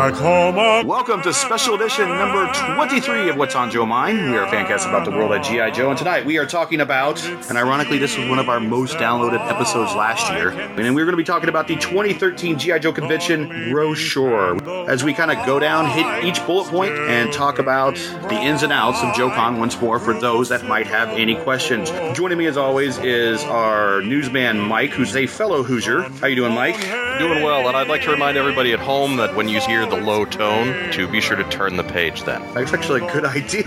Welcome to special edition number 23 of What's on Joe Mind. We are fancast about the world of G.I. Joe, and tonight we are talking about, and ironically this was one of our most downloaded episodes last year, and we're going to be talking about the 2013 G.I. Joe convention brochure. As we kind of go down, hit each bullet point, and talk about the ins and outs of JoeCon once more for those that might have any questions. Joining me as always is our newsman Mike, who's a fellow Hoosier. How you doing, Mike? Doing well, and I'd like to remind everybody at home that when you hear the low tone, to be sure to turn the page then. That's actually a good idea.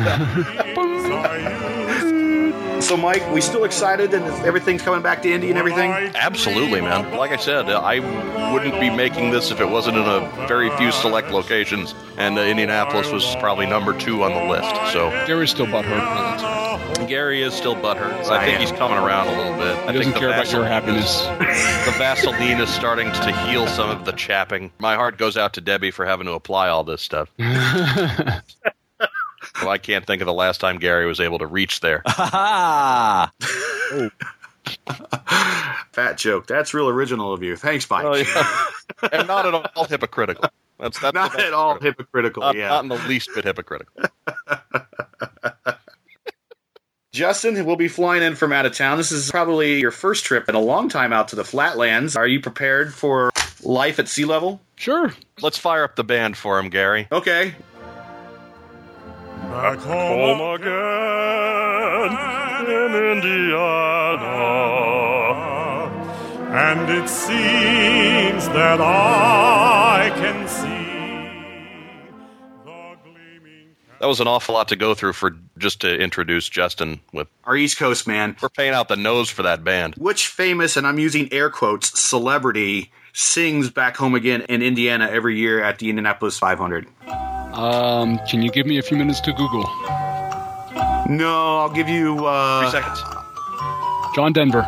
So, Mike, we still excited and everything's coming back to Indy and everything? Absolutely, man. Like I said, I wouldn't be making this if it wasn't in a very few select locations, and Indianapolis was probably number 2 on the list. So Gary's still butthurt. Gary is still butthurt. I think he's coming around a little bit. He doesn't care about your happiness. The Vaseline is starting to heal some of the chapping. My heart goes out to Debbie for having to apply all this stuff. Well, I can't think of the last time Gary was able to reach there. Fat joke. That's real original of you. Thanks, Mike. Oh, yeah. And not at all hypocritical. That's not at all hypocritical, not in the least bit hypocritical. Justin, we'll be flying in from out of town. This is probably your first trip in a long time out to the Flatlands. Are you prepared for life at sea level? Sure. Let's fire up the band for him, Gary. Okay. Back home again in Indiana, and it seems that I can see the gleaming... That was an awful lot to go through for just to introduce Justin with our East Coast man. We're paying out the nose for that band. Which famous, and I'm using air quotes, celebrity sings Back Home Again in Indiana every year at the Indianapolis 500? Can you give me a few minutes to Google? No, I'll give you 3 seconds. John Denver.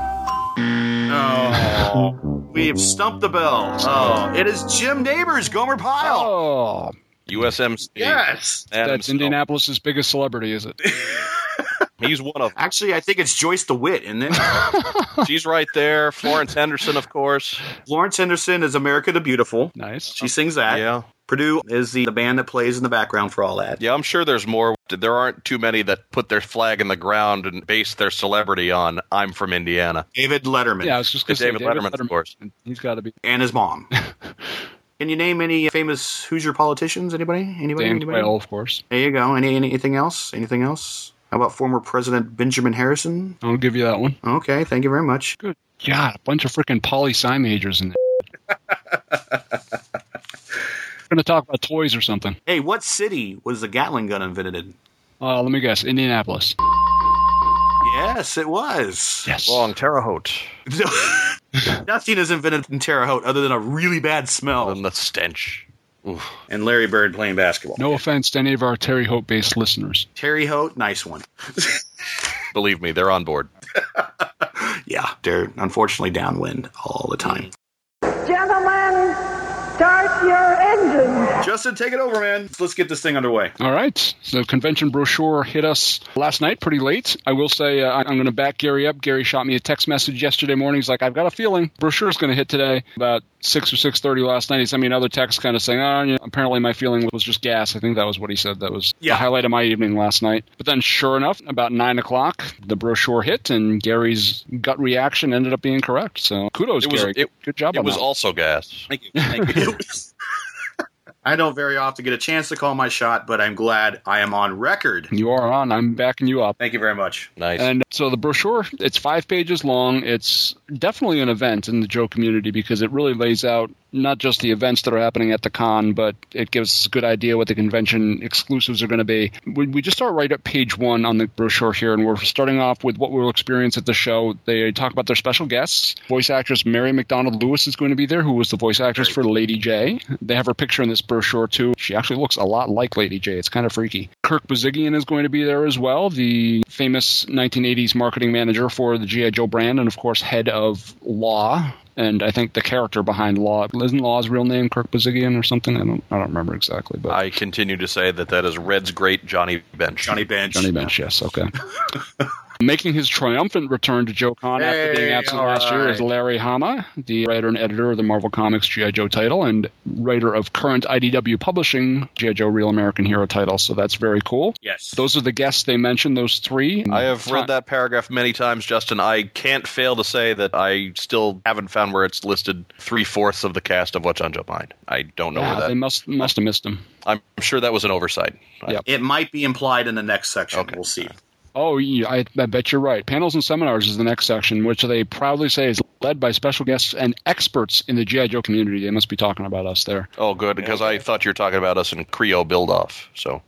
Oh, we've stumped the bell. Oh, it is Jim Neighbors, Gomer Pyle. Oh, USMC. Yes. That's Indianapolis' biggest celebrity, is it? He's one of them. Actually, I think it's Joyce DeWitt, isn't it? She's right there. Florence Henderson, of course. Florence Henderson is America the Beautiful. Nice. She sings that. Yeah. Purdue is the band that plays in the background for all that. Yeah, I'm sure there's more. There aren't too many that put their flag in the ground and base their celebrity on I'm from Indiana. David Letterman. Yeah, I was just going to say David Letterman, of course. He's got to be. And his mom. Can you name any famous Hoosier politicians? Anybody? Dan Quayle, of course. There you go. Anything else? Anything else? How about former President Benjamin Harrison? I'll give you that one. Okay, thank you very much. Good. God, a bunch of freaking poli-sci majors in there. We're going to talk about toys or something. Hey, what city was the Gatling gun invented in? Let me guess. Indianapolis. Yes, it was. Yes. Wrong. Terre Haute. Nothing is invented in Terre Haute other than a really bad smell. And the stench. Oof. And Larry Bird playing basketball. No offense to any of our Terre Haute-based listeners. Terre Haute, nice one. Believe me, they're on board. Yeah, they're unfortunately downwind all the time. Gentlemen, start your engines. Justin, take it over, man. Let's get this thing underway. All right. So convention brochure hit us last night pretty late. I will say I'm going to back Gary up. Gary shot me a text message yesterday morning. He's like, I've got a feeling brochure's going to hit today. About 6 or 6:30 last night, he sent me another text kind of saying, apparently my feeling was just gas. I think that was what he said. That was the highlight of my evening last night. But then sure enough, about 9 o'clock, the brochure hit, and Gary's gut reaction ended up being correct. So kudos, Gary. Good job on that. It was also gas. Thank you. Thank you. I don't very often get a chance to call my shot, but I'm glad I am on record. You are on. I'm backing you up. Thank you very much. Nice. And so the brochure, it's 5 pages long. It's definitely an event in the Joe community because it really lays out not just the events that are happening at the con, but it gives us a good idea what the convention exclusives are going to be. We just start right at page 1 on the brochure here, and we're starting off with what we'll experience at the show. They talk about their special guests. Voice actress Mary McDonald Lewis is going to be there, who was the voice actress for Lady J. They have her picture in this brochure, too. She actually looks a lot like Lady J. It's kind of freaky. Kirk Bazigian is going to be there as well, the famous 1980s marketing manager for the G.I. Joe brand, and, of course, head of Law. And I think the character behind Law, isn't Law's real name Kirk Bazigian or something? I don't remember exactly. But I continue to say that is Red's great Johnny Bench. Johnny Bench. Johnny Bench, yes, okay. Making his triumphant return to Joe Con after being absent last year is Larry Hama, the writer and editor of the Marvel Comics G.I. Joe title and writer of current IDW Publishing G.I. Joe Real American Hero title. So that's very cool. Yes. Those are the guests they mentioned, those three. I have read that paragraph many times, Justin. I can't fail to say that I still haven't found where it's listed 3/4 of the cast of What's on Joe Mind. I don't know where that. They must have missed him. I'm sure that was an oversight. Yep. It might be implied in the next section. Okay. We'll see. Oh, yeah, I bet you're right. Panels and seminars is the next section, which they proudly say is led by special guests and experts in the G.I. Joe community. They must be talking about us there. Oh, good, because I thought you were talking about us in Creo Build-Off. So.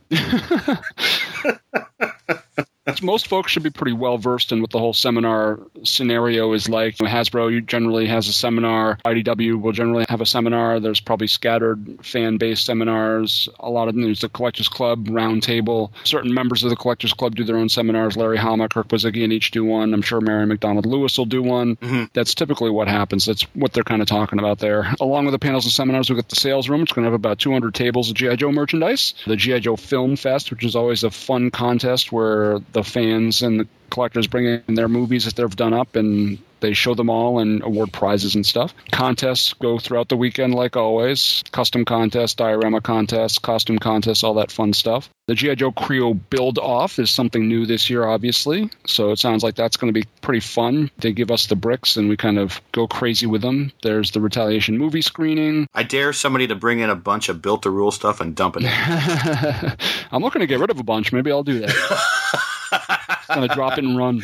Most folks should be pretty well versed in what the whole seminar scenario is like. Hasbro generally has a seminar. IDW will generally have a seminar. There's probably scattered fan-based seminars. A lot of them, there's the Collectors Club Roundtable. Certain members of the Collectors Club do their own seminars. Larry Hama, Kirk Wizicki, and each do one. I'm sure Mary McDonald Lewis will do one. Mm-hmm. That's typically what happens. That's what they're kind of talking about there. Along with the panels and seminars, we've got the sales room. It's going to have about 200 tables of G.I. Joe merchandise. The G.I. Joe Film Fest, which is always a fun contest where the fans and the collectors bring in their movies that they've done up and they show them all and award prizes and stuff. Contests go throughout the weekend like always. Custom contests, diorama contests, costume contests, all that fun stuff. The G.I. Joe Creo Build-Off is something new this year, obviously. So it sounds like that's going to be pretty fun. They give us the bricks and we kind of go crazy with them. There's the Retaliation movie screening. I dare somebody to bring in a bunch of built-to-rule stuff and dump it in. I'm looking to get rid of a bunch. Maybe I'll do that. Going to drop it and run.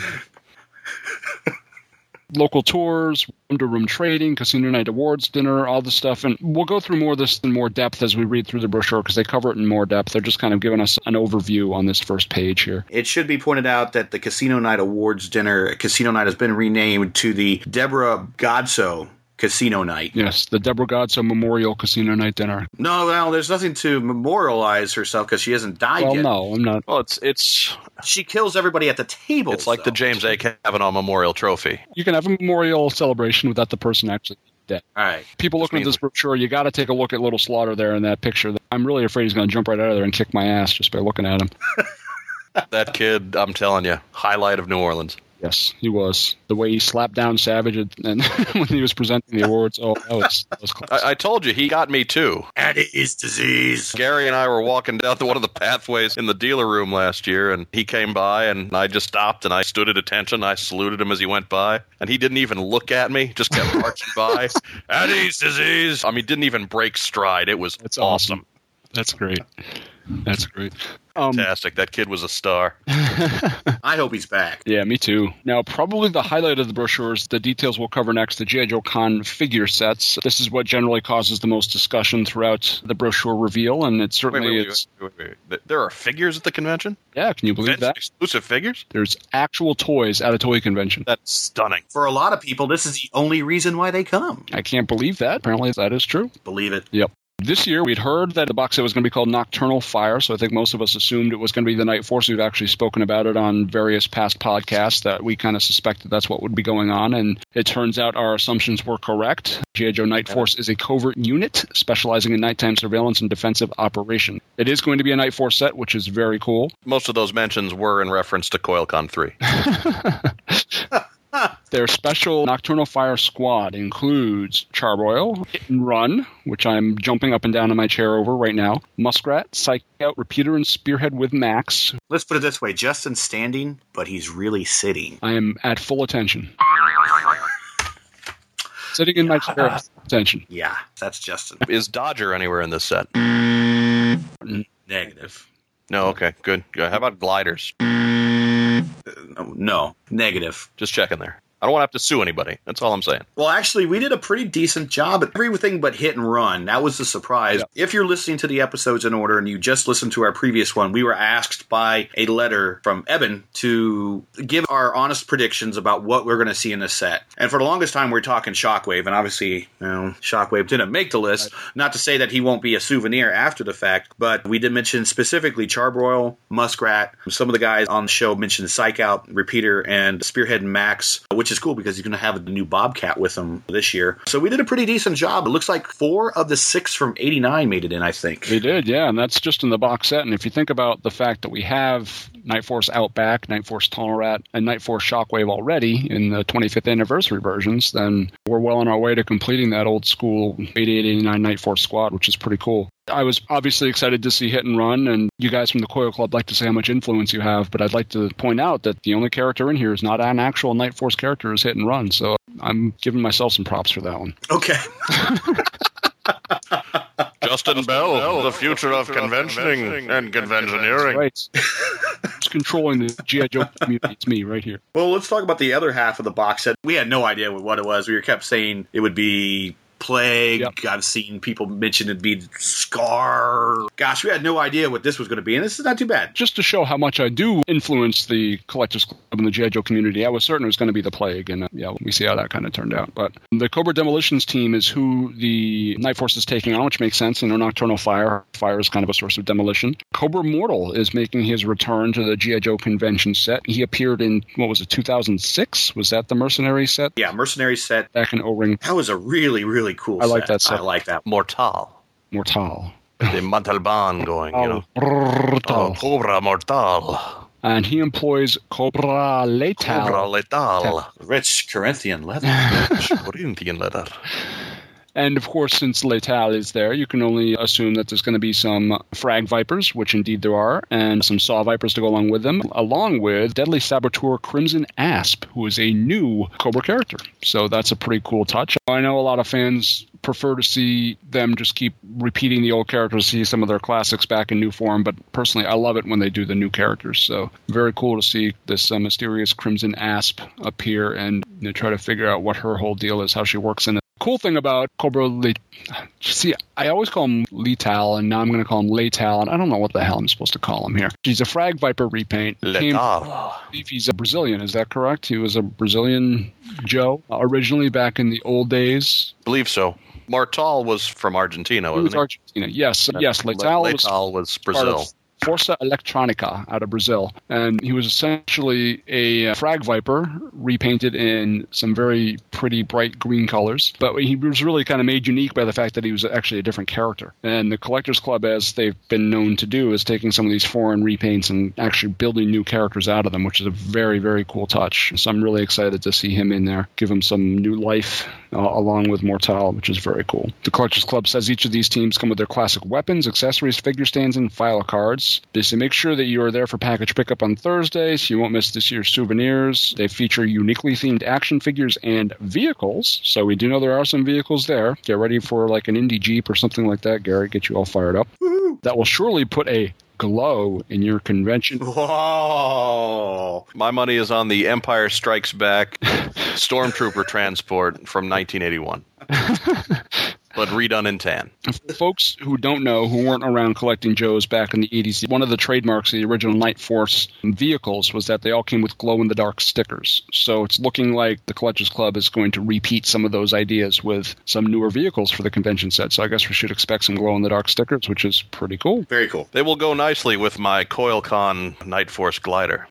Local tours, room-to-room trading, Casino Night Awards dinner, all the stuff. And we'll go through more of this in more depth as we read through the brochure because they cover it in more depth. They're just kind of giving us an overview on this first page here. It should be pointed out that the Casino Night Awards dinner, Casino Night has been renamed to the Deborah Godso Casino Night. Yes, the Deborah Godso Memorial Casino Night dinner. No, there's nothing to memorialize herself because she hasn't died yet. No, I'm not. Well, it's she kills everybody at the table. It's like the James A. Kavanaugh Memorial Trophy. You can have a memorial celebration without the person actually dead. All right. People looking at this brochure, you got to take a look at Little Slaughter there in that picture. I'm really afraid he's going to jump right out of there and kick my ass just by looking at him. That kid, I'm telling you, highlight of New Orleans. Yes, he was. The way he slapped down Savage and when he was presenting the awards, that was close. I told you, he got me too. Eddie's disease. Gary and I were walking down one of the pathways in the dealer room last year, and he came by, and I just stopped, and I stood at attention. I saluted him as he went by, and he didn't even look at me, just kept marching by. Eddie's disease. I mean, didn't even break stride. It was awesome. That's great. That's great. Fantastic. That kid was a star. I hope he's back. Yeah, me too. Now, probably the highlight of the brochure is the details we'll cover next, the G.I. Joe Con figure sets. This is what generally causes the most discussion throughout the brochure reveal, and it certainly wait. There are figures at the convention? Yeah, can you believe that? Exclusive figures? There's actual toys at a toy convention. That's stunning. For a lot of people, this is the only reason why they come. I can't believe that. Apparently, that is true. Believe it. Yep. This year, we'd heard that the box set was going to be called Nocturnal Fire, so I think most of us assumed it was going to be the Night Force. We've actually spoken about it on various past podcasts that we kind of suspected that's what would be going on, and it turns out our assumptions were correct. G.I. Joe Night Force is a covert unit specializing in nighttime surveillance and defensive operation. It is going to be a Night Force set, which is very cool. Most of those mentions were in reference to CoilCon 3. Their special Nocturnal Fire squad includes Charbroil, Hit and Run, which I'm jumping up and down in my chair over right now, Muskrat, Psych Out, Repeater, and Spearhead with Max. Let's put it this way. Justin's standing, but he's really sitting. I am at full attention. Sitting in my chair at full attention. Yeah, that's Justin. Is Dodger anywhere in this set? Negative. No, okay, good. How about gliders? No, negative. Just checking there. I don't want to have to sue anybody. That's all I'm saying. Well, actually, we did a pretty decent job at everything but Hit and Run. That was the surprise. Yeah. If you're listening to the episodes in order and you just listened to our previous one, we were asked by a letter from Eben to give our honest predictions about what we're going to see in this set. And for the longest time, we were talking Shockwave, and obviously, Shockwave didn't make the list. Right. Not to say that he won't be a souvenir after the fact, but we did mention specifically Charbroil, Muskrat. Some of the guys on the show mentioned Psych Out, Repeater, and Spearhead and Max, which is cool because he's going to have the new Bobcat with him this year. So we did a pretty decent job. It looks like 4 of the 6 from 89 made it in, I think. They did, yeah, and that's just in the box set. And if you think about the fact that we have Night Force Outback, Night Force Tallrat, and Night Force Shockwave already in the 25th anniversary versions, then we're well on our way to completing that old school 88-89 Night Force squad, which is pretty cool. I was obviously excited to see Hit and Run, and you guys from the Coil Club like to say how much influence you have, but I'd like to point out that the only character in here is not an actual Night Force character, is Hit and Run, so I'm giving myself some props for that one. Okay. Justin Bell, the future of conventioning and conventioneering. Right. It's controlling the G.I. Joe community. It's me right here. Well, let's talk about the other half of the box set. We had no idea what it was. We kept saying it would be Plague. Yep. I've seen people mention it'd be Scar. Gosh, we had no idea what this was going to be, and this is not too bad. Just to show how much I do influence the Collectors Club and the G.I. Joe community, I was certain it was going to be the Plague, and we see how that kind of turned out. But the Cobra Demolitions team is who the Night Force is taking on, which makes sense. Nocturnal Fire. Fire is kind of a source of demolition. Cobra Mortal is making his return to the G.I. Joe convention set. He appeared in, 2006? Was that the Mercenary set? Yeah, Mercenary set. Back in O-Ring. That was a really, really cool set. I like that set. I like that. Mortal. The Montalban going, you know. Brutal. Cobra Mortal. And he employs Cobra Letal. Cobra Letal. Rich Corinthian leather. Corinthian leather. And, of course, since Letal is there, you can only assume that there's going to be some Frag Vipers, which indeed there are, and some Saw Vipers to go along with them, along with Deadly Saboteur Crimson Asp, who is a new Cobra character. So that's a pretty cool touch. I know a lot of fans prefer to see them just keep repeating the old characters, see some of their classics back in new form, but personally, I love it when they do the new characters. So very cool to see this mysterious Crimson Asp appear and try to figure out what her whole deal is, how she works in it. Cool thing about Cobra see, I always call him Letal, and now I'm going to call him Letal, and I don't know what the hell I'm supposed to call him here. He's a Frag Viper repaint. Letal. I believe he's a Brazilian, is that correct? He was a Brazilian Joe originally back in the old days. Believe so. Mortal was from Argentina, wasn't he? Argentina, yes. Letal was Brazil. Força Electronica out of Brazil. And he was essentially a Frag Viper repainted in some very pretty bright green colors. But he was really kind of made unique by the fact that he was actually a different character. And the Collectors Club, as they've been known to do, is taking some of these foreign repaints and actually building new characters out of them, which is a very, very cool touch. So I'm really excited to see him in there, give him some new life along with Mortal, which is very cool. The Collectors Club says each of these teams come with their classic weapons, accessories, figure stands, and file cards. They say make sure that you are there for package pickup on Thursday so you won't miss this year's souvenirs. They feature uniquely themed action figures and vehicles, so we do know there are some vehicles there. Get ready for like an Indy Jeep or something like that, Gary. Get you all fired up. Woo-hoo. That will surely put a glow in your convention. Whoa! My money is on the Empire Strikes Back Stormtrooper transport from 1981. But redone in tan. For folks who don't know, who weren't around collecting Joes back in the 80s, one of the trademarks of the original Night Force vehicles was that they all came with glow-in-the-dark stickers. So it's looking like the Collectors Club is going to repeat some of those ideas with some newer vehicles for the convention set. So I guess we should expect some glow-in-the-dark stickers, which is pretty cool. Very cool. They will go nicely with my CoilCon Night Force glider.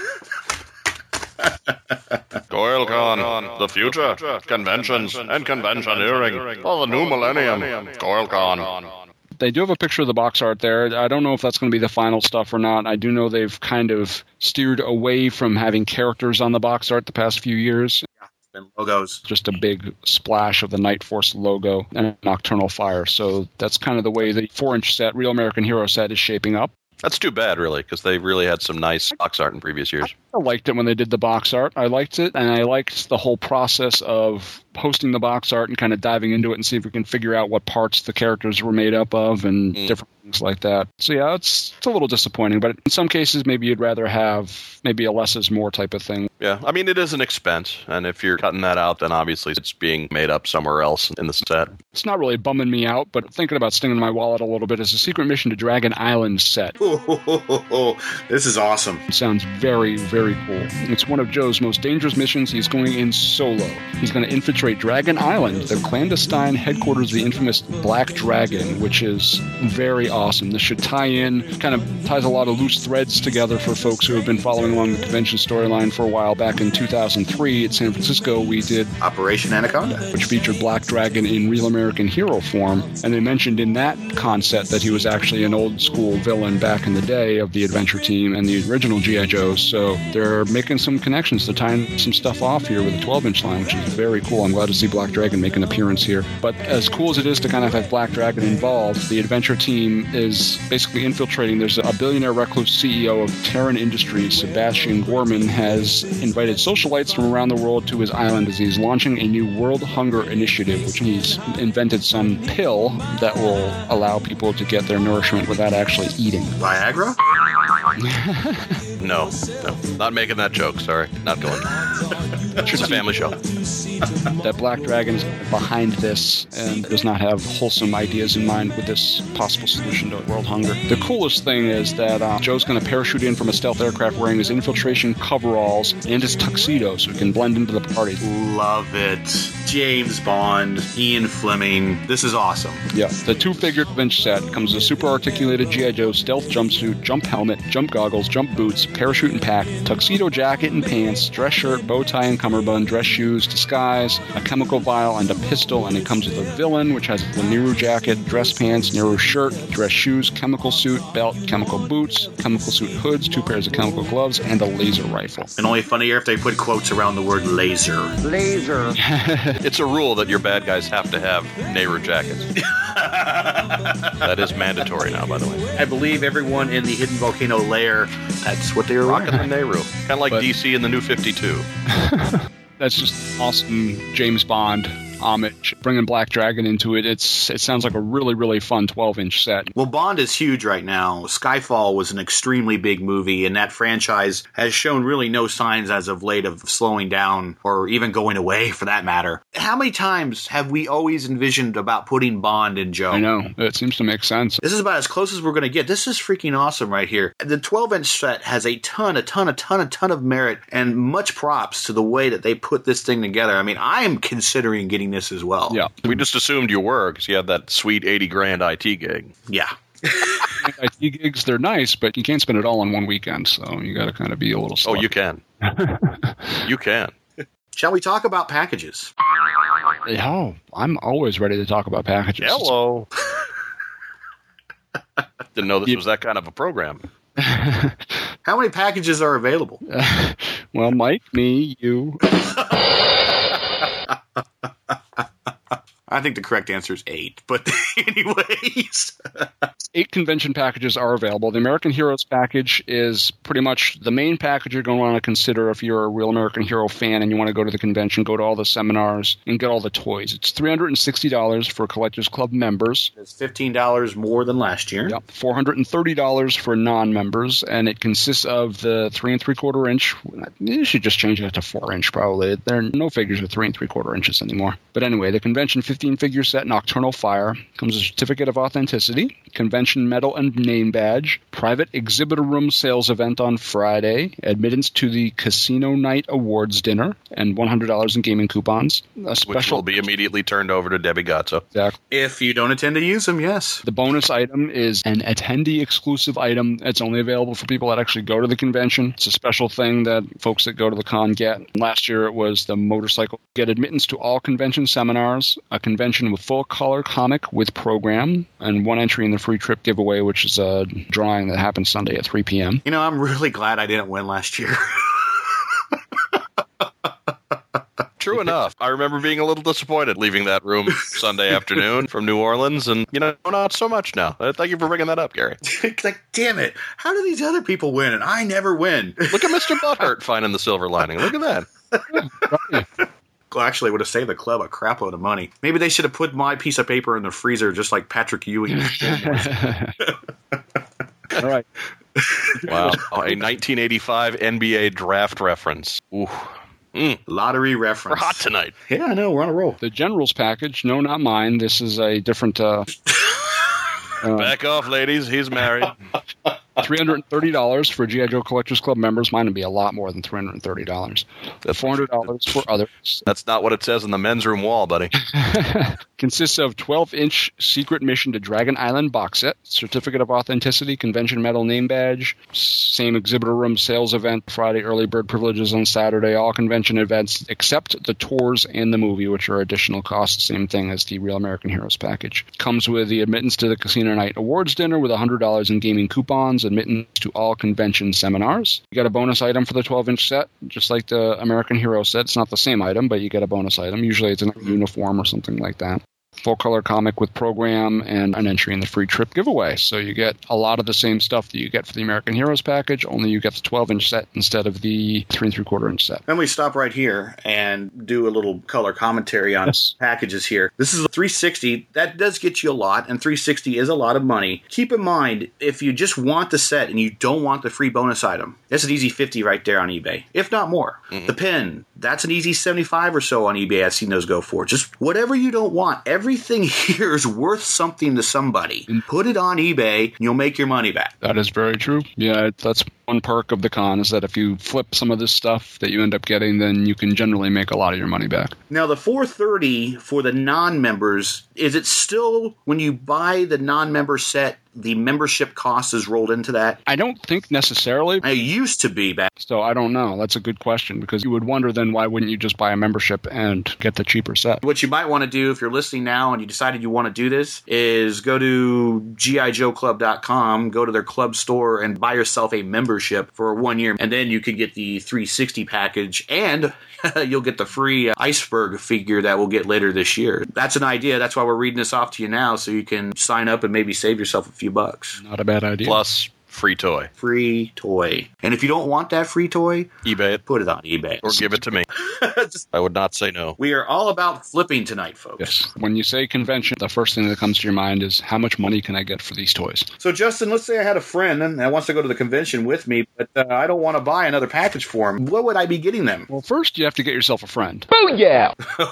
CoilCon, the future, conventions, and conventioneering for the new millennium. CoilCon. They do have a picture of the box art there. I don't know if that's going to be the final stuff or not. I do know they've kind of steered away from having characters on the box art the past few years. And logos. Just a big splash of the Night Force logo and Nocturnal Fire. So that's kind of the way the 4-inch set, Real American Hero set, is shaping up. That's too bad, really, because they really had some nice box art in previous years. I liked it when they did the box art. I liked it, and I liked the whole process of posting the box art and kind of diving into it and see if we can figure out what parts the characters were made up of and different things like that. So, yeah, it's a little disappointing, but in some cases, maybe you'd rather have maybe a less is more type of thing. Yeah, I mean, it is an expense, and if you're cutting that out, then obviously it's being made up somewhere else in the set. It's not really bumming me out, but thinking about stinging my wallet a little bit is a Secret Mission to Dragon Island set. This is awesome. It sounds very, very cool. It's one of Joe's most dangerous missions. He's going in solo. He's going to infiltrate Dragon Island, the clandestine headquarters of the infamous Black Dragon, which is very awesome. This should tie in, kind of ties a lot of loose threads together for folks who have been following along the convention storyline for a while. Back in 2003 at San Francisco, we did Operation Anaconda, which featured Black Dragon in Real American Hero form, and they mentioned in that concept that he was actually an old school villain back in the day of the Adventure Team and the original G.I. Joes, so they're making some connections. They're tying some stuff off here with a 12-inch line, which is very cool. I'm glad to see Black Dragon make an appearance here. But as cool as it is to kind of have Black Dragon involved, the Adventure Team is basically infiltrating. There's a billionaire recluse CEO of Terran Industries, Sebastian Gorman, has invited socialites from around the world to his island as he's launching a new World Hunger Initiative, which he's invented some pill that will allow people to get their nourishment without actually eating. Viagra? No, not making that joke. Sorry, not going. It's a family show. That Black Dragon is behind this and does not have wholesome ideas in mind with this possible solution to world hunger. The coolest thing is that Joe's going to parachute in from a stealth aircraft wearing his infiltration coveralls and his tuxedo so he can blend into the party. Love it. James Bond, Ian Fleming. This is awesome. Yeah. The two-figure bench set comes with a super articulated G.I. Joe stealth jumpsuit, jump helmet, jump goggles, jump boots, parachute and pack, tuxedo jacket and pants, dress shirt, bow tie and cummerbund, dress shoes, disguise, a chemical vial, and a pistol. And it comes with a villain, which has the Nehru jacket, dress pants, Nehru shirt, dress shoes, chemical suit, belt, chemical boots, chemical suit hoods, 2 pairs of chemical gloves, and a laser rifle. And only funnier if they put quotes around the word laser. Laser. It's a rule that your bad guys have to have Nehru jackets. That is mandatory now, by the way. I believe everyone in the Hidden Volcano lair, that's what they were Rocking wearing. the Nehru. Kind of like DC in the New 52. That's just awesome James Bond homage, bringing Black Dragon into it. It sounds like a really, really fun 12-inch set. Well, Bond is huge right now. Skyfall was an extremely big movie, and that franchise has shown really no signs as of late of slowing down or even going away, for that matter. How many times have we always envisioned about putting Bond in Joe? I know. It seems to make sense. This is about as close as we're going to get. This is freaking awesome right here. The 12-inch set has a ton of merit and much props to the way that they put this thing together. I mean, I am considering getting this as well. Yeah. We just assumed you were because you had that sweet $80,000 IT gig. Yeah. IT gigs, they're nice, but you can't spend it all in one weekend, so you got to kind of be a little slow. Oh, you can. You can. Shall we talk about packages? Oh, I'm always ready to talk about packages. Hello. Didn't know this was that kind of a program. How many packages are available? Well, Mike, me, you. I think the correct answer is 8, but anyways. 8 convention packages are available. The American Heroes package is pretty much the main package you're going to want to consider if you're a real American Hero fan and you want to go to the convention, go to all the seminars, and get all the toys. It's $360 for Collectors Club members. It's $15 more than last year. Yep, $430 for non-members, and it consists of the 3 3/4 inch. You should just change that to 4 inch probably. There are no figures with 3 3/4 inches anymore. But anyway, the convention 15-figure set Nocturnal Fire comes with a certificate of authenticity, convention medal and name badge, private exhibitor room sales event on Friday, admittance to the Casino Night Awards dinner, and $100 in gaming coupons. Which will be immediately turned over to Debbie Gazzo. Exactly. If you don't intend to use them, yes. The bonus item is an attendee-exclusive item. It's only available for people that actually go to the convention. It's a special thing that folks that go to the con get. Last year it was the motorcycle. Get admittance to all convention seminars, a convention with full-color comic with program, and 1 entry in the free trip giveaway, which is a drawing that happens Sunday at 3 p.m. You know, I'm really glad I didn't win last year. True enough. I remember being a little disappointed leaving that room Sunday afternoon from New Orleans, and, not so much now. Thank you for bringing that up, Gary. Like, damn it. How do these other people win and I never win? Look at Mr. Butthurt finding the silver lining. Look at that. Well, actually, it would have saved the club a crap load of money. Maybe they should have put my piece of paper in the freezer just like Patrick Ewing. All right. Wow. A 1985 NBA draft reference. Ooh. Lottery reference. We're hot tonight. Yeah, I know. We're on a roll. The General's package, no, not mine. This is a different Back off, ladies. He's married. $330 for G.I. Joe Collectors Club members. Mine would be a lot more than $330. $400 for others. That's not what it says on the men's room wall, buddy. Consists of 12-inch Secret Mission to Dragon Island box set, certificate of authenticity, convention medal name badge, same exhibitor room sales event, Friday early bird privileges on Saturday, all convention events except the tours and the movie, which are additional costs, same thing as the Real American Heroes package. Comes with the admittance to the Casino Night Awards dinner with $100 in gaming coupons, admittance to all convention seminars. You get a bonus item for the 12-inch set, just like the American Hero set. It's not the same item, but you get a bonus item. Usually it's a uniform or something like that. Full-color comic with program and an entry in the free trip giveaway. So you get a lot of the same stuff that you get for the American Heroes package, only you get the 12-inch set instead of the 3 3/4-inch set. Then we stop right here and do a little color commentary on packages here. This is a 360. That does get you a lot, and 360 is a lot of money. Keep in mind, if you just want the set and you don't want the free bonus item, that's an easy 50 right there on eBay, if not more. The pin, that's an easy 75 or so on eBay. I've seen those go for. Just whatever you don't want. Everything here is worth something to somebody. Put it on eBay, and you'll make your money back. That is very true. Yeah, that's one perk of the con, is that if you flip some of this stuff that you end up getting, then you can generally make a lot of your money back. Now, the $430 for the non-members, is it still, when you buy the non-member set, the membership cost is rolled into that? I don't think necessarily. It used to be back. So I don't know. That's a good question, because you would wonder then why wouldn't you just buy a membership and get the cheaper set? What you might want to do if you're listening now and you decided you want to do this is go to GIJoeClub.com, go to their club store and buy yourself a membership for 1 year. And then you could get the 360 package and you'll get the free iceberg figure that we'll get later this year. That's an idea. That's why we're reading this off to you now, so you can sign up and maybe save yourself a few bucks. Not a bad idea. Plus, free toy. Free toy. And if you don't want that free toy, eBay it. Put it on eBay. Or give it to me. I would not say no. We are all about flipping tonight, folks. Yes. When you say convention, the first thing that comes to your mind is, how much money can I get for these toys? So, Justin, let's say I had a friend and that wants to go to the convention with me, but I don't want to buy another package for him. What would I be getting them? Well, first you have to get yourself a friend. Booyah!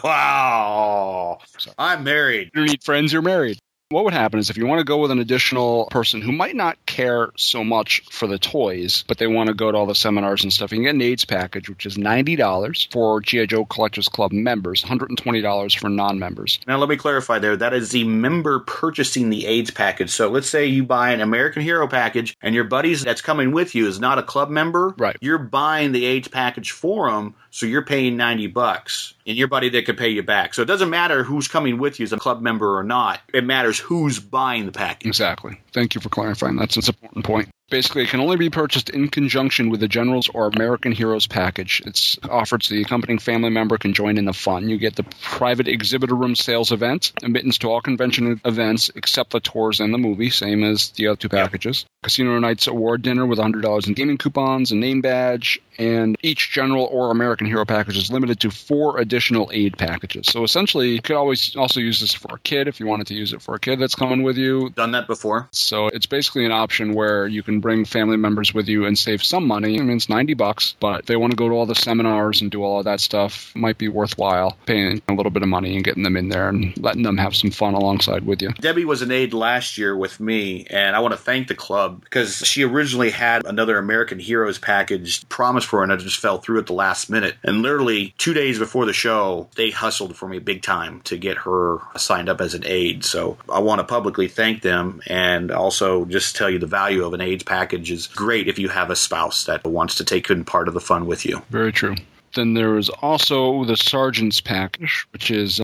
Wow. I'm married. You need friends, you're married. What would happen is if you want to go with an additional person who might not care so much for the toys, but they want to go to all the seminars and stuff, you can get an AIDS package, which is $90 for G.I. Joe Collectors Club members, $120 for non-members. Now, let me clarify there. That is the member purchasing the AIDS package. So let's say you buy an American Hero package and your buddies that's coming with you is not a club member. Right. You're buying the AIDS package for them, so you're paying $90. And your buddy that could pay you back. So it doesn't matter who's coming with you as a club member or not. It matters who's buying the package. Exactly. Thank you for clarifying. That's an important point. Basically, it can only be purchased in conjunction with the Generals or American Heroes package. It's offered so the accompanying family member can join in the fun. You get the private exhibitor room sales event, admittance to all convention events except the tours and the movie, same as the other two packages. Casino Nights Award dinner with $100 in gaming coupons, a name badge, and each General or American Hero package is limited to 4 additional aid packages. So essentially, you could always also use this for a kid if you wanted to use it for a kid that's coming with you. Done that before. So it's basically an option where you can bring family members with you and save some money. I mean, it's $90, but if they want to go to all the seminars and do all of that stuff, it might be worthwhile paying a little bit of money and getting them in there and letting them have some fun alongside with you. Debbie was an aide last year with me, and I want to thank the club because she originally had another American Heroes package promised for her, and it just fell through at the last minute. And literally 2 days before the show, they hustled for me big time to get her signed up as an aide. So I want to publicly thank them and also just tell you the value of an AIDS package is great if you have a spouse that wants to take part of the fun with you. Very true. Then there is also the Sergeant's package, which is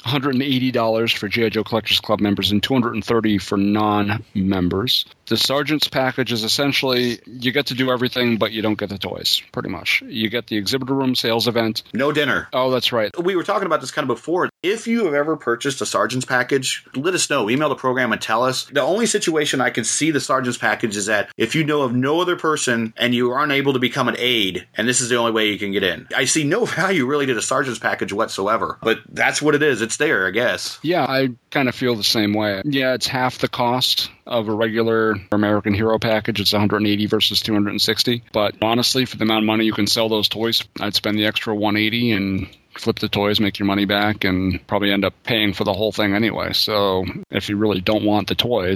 $180 for G.I. Joe Collectors Club members and $230 for non-members. The Sergeant's package is essentially, you get to do everything, but you don't get the toys, pretty much. You get the exhibitor room sales event. No dinner. Oh, that's right. We were talking about this kind of before. If you have ever purchased a Sergeant's package, let us know. Email the program and tell us. The only situation I can see the Sergeant's package is that if you know of no other person and you aren't able to become an aide, and this is the only way you can get in. I see no value really to the Sergeant's package whatsoever, but that's what it is. It's there, I guess. Yeah, I kind of feel the same way. Yeah, it's half the cost of a regular American Hero package. It's $180 versus $260. But honestly, for the amount of money you can sell those toys, I'd spend the extra $180 and flip the toys, make your money back, and probably end up paying for the whole thing anyway. So if you really don't want the toys,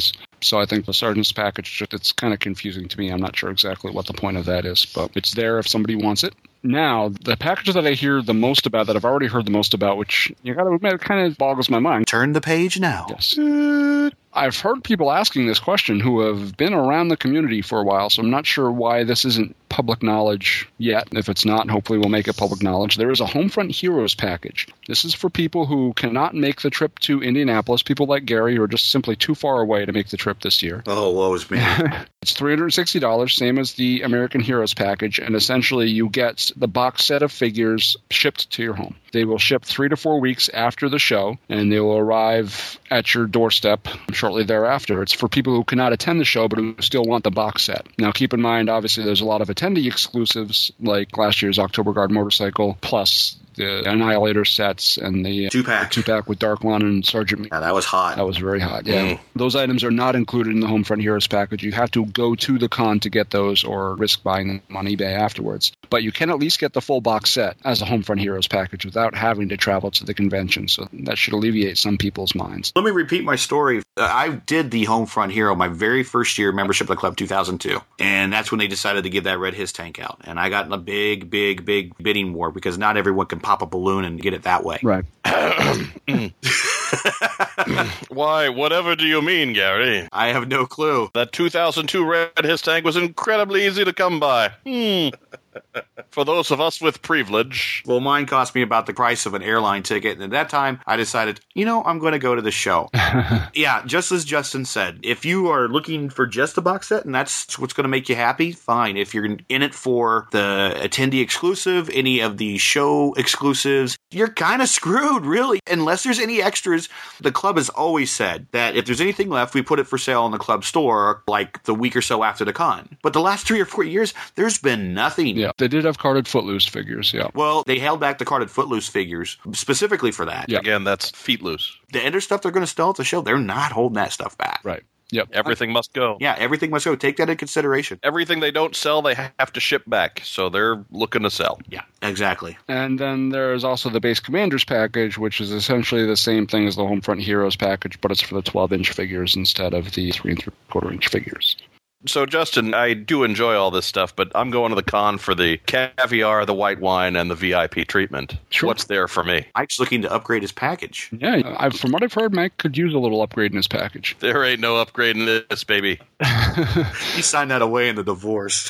So I think the Sergeant's package, it's kind of confusing to me. I'm not sure exactly what the point of that is, but it's there if somebody wants it. Now, the package that I hear the most about, that I've already heard the most about, which you got to admit, it kind of boggles my mind. Turn the page now. Yes. I've heard people asking this question who have been around the community for a while, so I'm not sure why this isn't public knowledge yet. If it's not, hopefully we'll make it public knowledge. There is a Homefront Heroes package. This is for people who cannot make the trip to Indianapolis, people like Gary who are just simply too far away to make the trip this year. Oh, woe is me. It's $360, same as the American Heroes package, and essentially you get the box set of figures shipped to your home. They will ship 3 to 4 weeks after the show, and they will arrive at your doorstep shortly thereafter. It's for people who cannot attend the show but who still want the box set. Now, keep in mind, obviously, there's a lot of attendee exclusives, like last year's October Guard motorcycle, plus the Annihilator sets and the two-pack with Darklon and Sergeant. Yeah, that was hot. That was very hot, yeah. Those items are not included in the Homefront Heroes package. You have to go to the con to get those or risk buying them on eBay afterwards. But you can at least get the full box set as a Homefront Heroes package without having to travel to the convention. So that should alleviate some people's minds. Let me repeat my story. I did the Homefront Hero my very first year membership of the club, 2002. And that's when they decided to give that Red Hiss tank out. And I got in a big bidding war because not everyone can pop a balloon and get it that way. Right. Why, whatever do you mean, Gary? I have no clue. That 2002 Red Hiss tank was incredibly easy to come by. For those of us with privilege. Well, mine cost me about the price of an airline ticket, and at that time, I decided, I'm going to go to the show. Yeah, just as Justin said, if you are looking for just a box set, and that's what's going to make you happy, fine. If you're in it for the attendee exclusive, any of the show exclusives, you're kind of screwed, really. Unless there's any extras, the club has always said that if there's anything left, we put it for sale in the club store, like the week or so after the con. But the last 3 or 4 years, there's been nothing. Yeah, they did have carded Footloose figures, yeah. Well, they held back the carded Footloose figures specifically for that. Yeah. Again, that's feet loose. The Ender stuff they're going to sell at the show, they're not holding that stuff back. Right. Yep. Everything must go. Yeah, everything must go. Take that into consideration. Everything they don't sell, they have to ship back. So they're looking to sell. Yeah, exactly. And then there's also the Base Commanders package, which is essentially the same thing as the Homefront Heroes package, but it's for the 12-inch figures instead of the 3 3/4-inch figures. So, Justin, I do enjoy all this stuff, but I'm going to the con for the caviar, the white wine, and the VIP treatment. Sure. What's there for me? Mike's looking to upgrade his package. Yeah, from what I've heard, Mike could use a little upgrade in his package. There ain't no upgrade in this, baby. He signed that away in the divorce.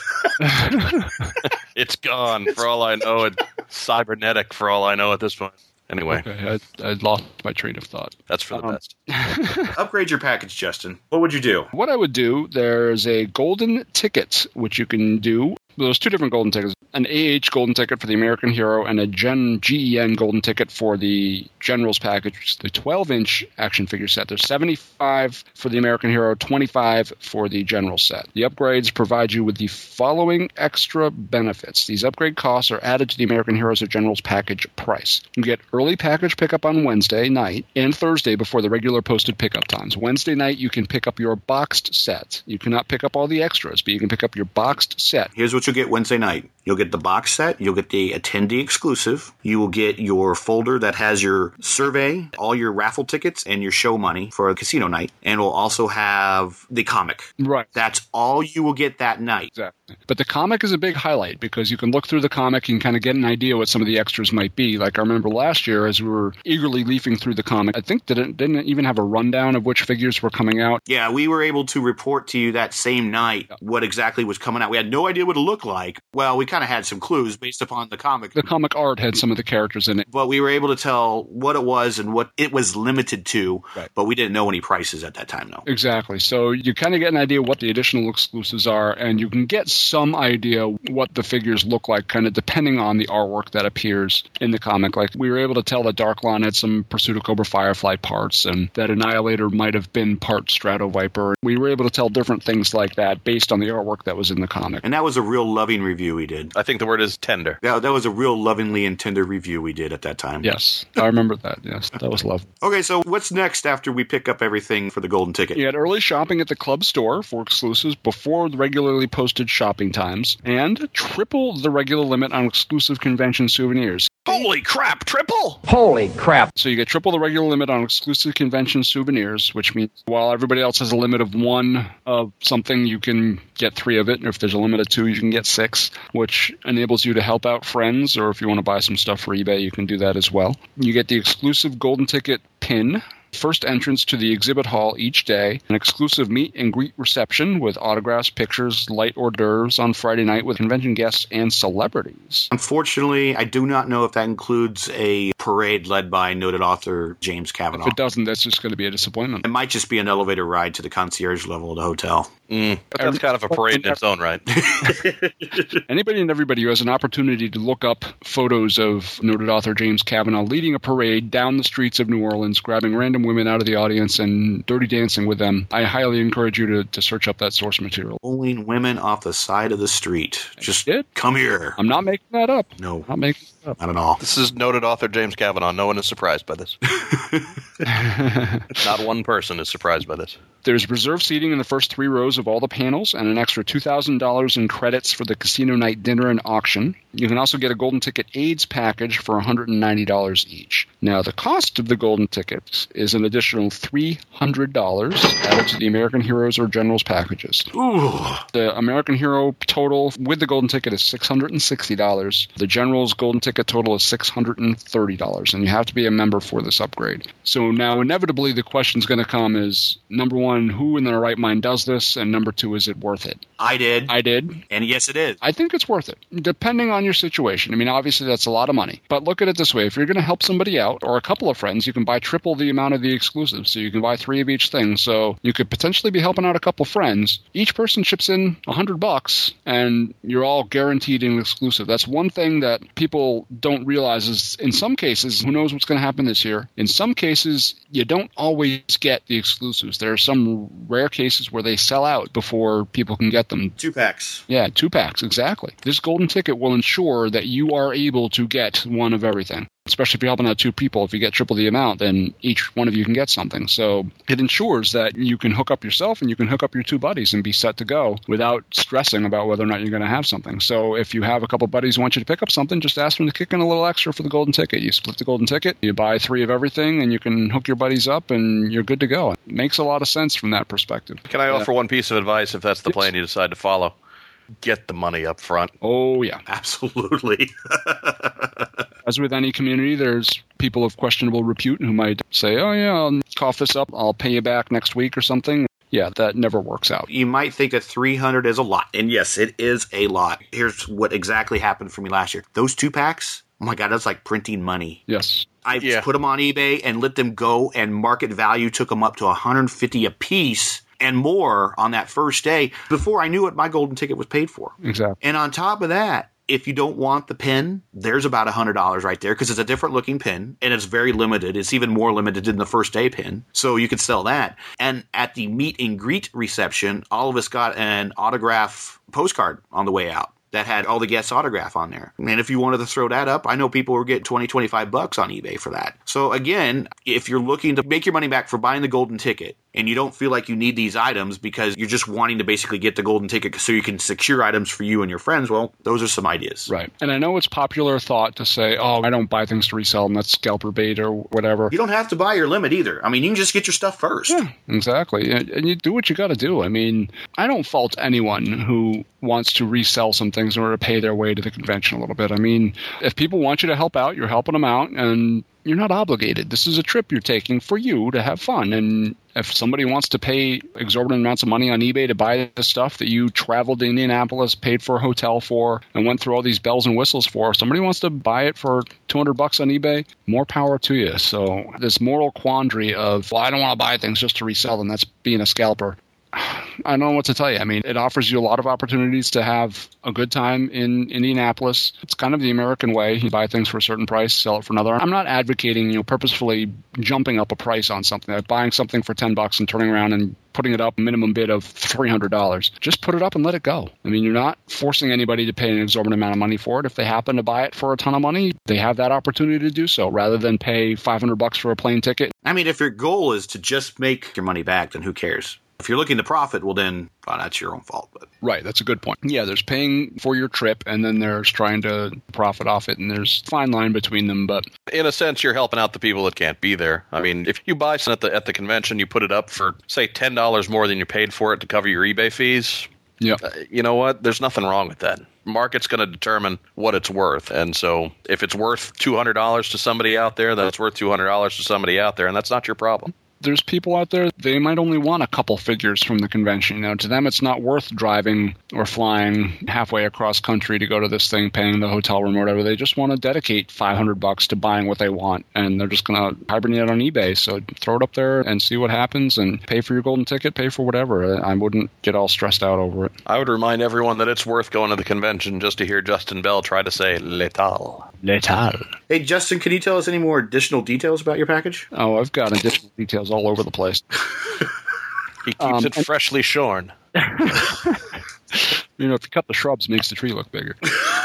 It's gone, for all I know. It's cybernetic, for all I know at this point. Anyway. Okay, I lost my train of thought. That's for the best. Upgrade your package, Justin. What would you do? What I would do, there's a golden ticket, which you can do. There's 2 different golden tickets. An AH golden ticket for the American Hero and a GEN golden ticket for the Generals package, which is the 12-inch action figure set. There's 75 for the American Hero, 25 for the General set. The upgrades provide you with the following extra benefits. These upgrade costs are added to the American Heroes or Generals package price. You get early package pickup on Wednesday night and Thursday before the regular posted pickup times. Wednesday night, you can pick up your boxed set. You cannot pick up all the extras, but you can pick up your boxed set. Here's what you'll get Wednesday night. You'll get the box set. You'll get the attendee exclusive. You will get your folder that has your survey, all your raffle tickets, and your show money for a casino night. And we'll also have the comic. Right. That's all you will get that night. Exactly. But the comic is a big highlight because you can look through the comic and kind of get an idea what some of the extras might be. Like I remember last year as we were eagerly leafing through the comic, I think didn't even have a rundown of which figures were coming out. Yeah, we were able to report to you that same night what exactly was coming out. We had no idea what it looked like. Well, we kind of had some clues based upon the comic. The comic art had some of the characters in it. But we were able to tell what it was and what it was limited to, right. But we didn't know any prices at that time, though. Exactly. So you kind of get an idea what the additional exclusives are, and you can get some idea what the figures look like, kind of depending on the artwork that appears in the comic. Like we were able to tell that Darklon had some Pursuit of Cobra Firefly parts, and that Annihilator might have been part Strato Viper. We were able to tell different things like that based on the artwork that was in the comic. And that was a real loving review we did. did. I think the word is tender. That was a real lovingly and tender review we did at that time. Yes, I remember that. Yes, that was lovely. Okay, so what's next after we pick up everything for the golden ticket? You had early shopping at the club store for exclusives before the regularly posted shopping times, and triple the regular limit on exclusive convention souvenirs. Holy crap, triple! Holy crap. So you get triple the regular limit on exclusive convention souvenirs, which means while everybody else has a limit of 1 of something, you can get 3 of it. And if there's a limit of 2, you can get 6, which enables you to help out friends, or if you want to buy some stuff for eBay, you can do that as well. You get the exclusive golden ticket pin, first entrance to the exhibit hall each day, an exclusive meet and greet reception with autographs, pictures, light hors d'oeuvres on Friday night with convention guests and celebrities. Unfortunately, I do not know if that includes a parade led by noted author James Kavanaugh. If it doesn't, that's just going to be a disappointment. It might just be an elevator ride to the concierge level of the hotel. But that's kind of a parade in its own right. Anybody and everybody who has an opportunity to look up photos of noted author James Kavanaugh leading a parade down the streets of New Orleans, grabbing random women out of the audience and dirty dancing with them, I highly encourage you to search up that source material. Pulling women off the side of the street. Just come here. I'm not making that up. No. I'm not making it up. Not at all. This is noted author James Kavanaugh. No one is surprised by this. Not one person is surprised by this. There's reserved seating in the first 3 rows of all the panels and an extra $2,000 in credits for the casino night dinner and auction. You can also get a golden ticket AIDS package for $190 each. Now, the cost of the golden tickets is an additional $300 added to the American Heroes or Generals packages. Ooh. The American Hero total with the golden ticket is $660. The General's golden ticket total is $630, and you have to be a member for this upgrade. So now, inevitably, the question's going to come is, number 1, who in their right mind does this? And number 2, is it worth it? I did. And yes, it is. I think it's worth it, depending on your situation. I mean, obviously, that's a lot of money. But look at it this way. If you're going to help somebody out, or a couple of friends, you can buy triple the amount of the exclusives. So you can buy 3 of each thing. So you could potentially be helping out a couple friends. Each person chips in $100, and you're all guaranteed an exclusive. That's one thing that people don't realize is, in some cases, who knows what's going to happen this year, in some cases, you don't always get the exclusives. There are some rare cases where they sell out before people can get them. 2-packs. Yeah, 2-packs, exactly. This golden ticket will ensure that you are able to get one of everything. Especially if you're helping out 2 people. If you get triple the amount, then each one of you can get something. So it ensures that you can hook up yourself and you can hook up your 2 buddies and be set to go without stressing about whether or not you're going to have something. So if you have a couple buddies who want you to pick up something, just ask them to kick in a little extra for the golden ticket. You split the golden ticket, you buy 3 of everything, and you can hook your buddies up, and you're good to go. It makes a lot of sense from that perspective. Can I offer one piece of advice if that's the plan you decide to follow? Get the money up front. Oh, yeah. Absolutely. As with any community, there's people of questionable repute who might say, oh, yeah, I'll cough this up, I'll pay you back next week or something. Yeah, that never works out. You might think that $300 is a lot. And yes, it is a lot. Here's what exactly happened for me last year. Those 2-packs, oh my God, that's like printing money. Yes. I put them on eBay and let them go, and market value took them up to $150 a piece and more on that first day before I knew what my golden ticket was paid for. Exactly. And on top of that, if you don't want the pin, there's about $100 right there because it's a different looking pin and it's very limited. It's even more limited than the first day pin. So you could sell that. And at the meet and greet reception, all of us got an autograph postcard on the way out that had all the guests' autograph on there. And if you wanted to throw that up, I know people were getting $20, $25 on eBay for that. So again, if you're looking to make your money back for buying the golden ticket and you don't feel like you need these items because you're just wanting to basically get the golden ticket so you can secure items for you and your friends, well, those are some ideas. Right. And I know it's popular thought to say, oh, I don't buy things to resell them. That's scalper bait or whatever. You don't have to buy your limit either. I mean, you can just get your stuff first. Yeah, exactly. And you do what you got to do. I mean, I don't fault anyone who wants to resell some things in order to pay their way to the convention a little bit. I mean, if people want you to help out, you're helping them out, and you're not obligated. This is a trip you're taking for you to have fun. And if somebody wants to pay exorbitant amounts of money on eBay to buy the stuff that you traveled to Indianapolis, paid for a hotel for, and went through all these bells and whistles for, if somebody wants to buy it for $200 on eBay, more power to you. So this moral quandary of, well, I don't want to buy things just to resell them, that's being a scalper. I don't know what to tell you. I mean, it offers you a lot of opportunities to have a good time in Indianapolis. It's kind of the American way. You buy things for a certain price, sell it for another. I'm not advocating, purposefully jumping up a price on something, like buying something for $10 and turning around and putting it up minimum bid of $300. Just put it up and let it go. I mean, you're not forcing anybody to pay an exorbitant amount of money for it. If they happen to buy it for a ton of money, they have that opportunity to do so rather than pay $500 for a plane ticket. I mean, if your goal is to just make your money back, then who cares? If you're looking to profit, well, then that's your own fault. But right, that's a good point. Yeah, there's paying for your trip, and then there's trying to profit off it, and there's a fine line between them. But in a sense, you're helping out the people that can't be there. I mean, if you buy something at the convention, you put it up for, say, $10 more than you paid for it to cover your eBay fees. Yeah, you know what? There's nothing wrong with that. Market's going to determine what it's worth. And so if it's worth $200 to somebody out there, then it's worth $200 to somebody out there, and that's not your problem. There's people out there, they might only want a couple figures from the convention. To them, it's not worth driving or flying halfway across country to go to this thing, paying the hotel room or whatever. They just want to dedicate $500 to buying what they want, and they're just going to hibernate on eBay. So throw it up there and see what happens, and pay for your golden ticket, pay for whatever. I wouldn't get all stressed out over it. I would remind everyone that it's worth going to the convention just to hear Justin Bell try to say Letal. Letal. Hey, Justin, can you tell us any more additional details about your package? Oh, I've got additional details all over the place. He keeps it freshly shorn. If you cut the shrubs, it makes the tree look bigger.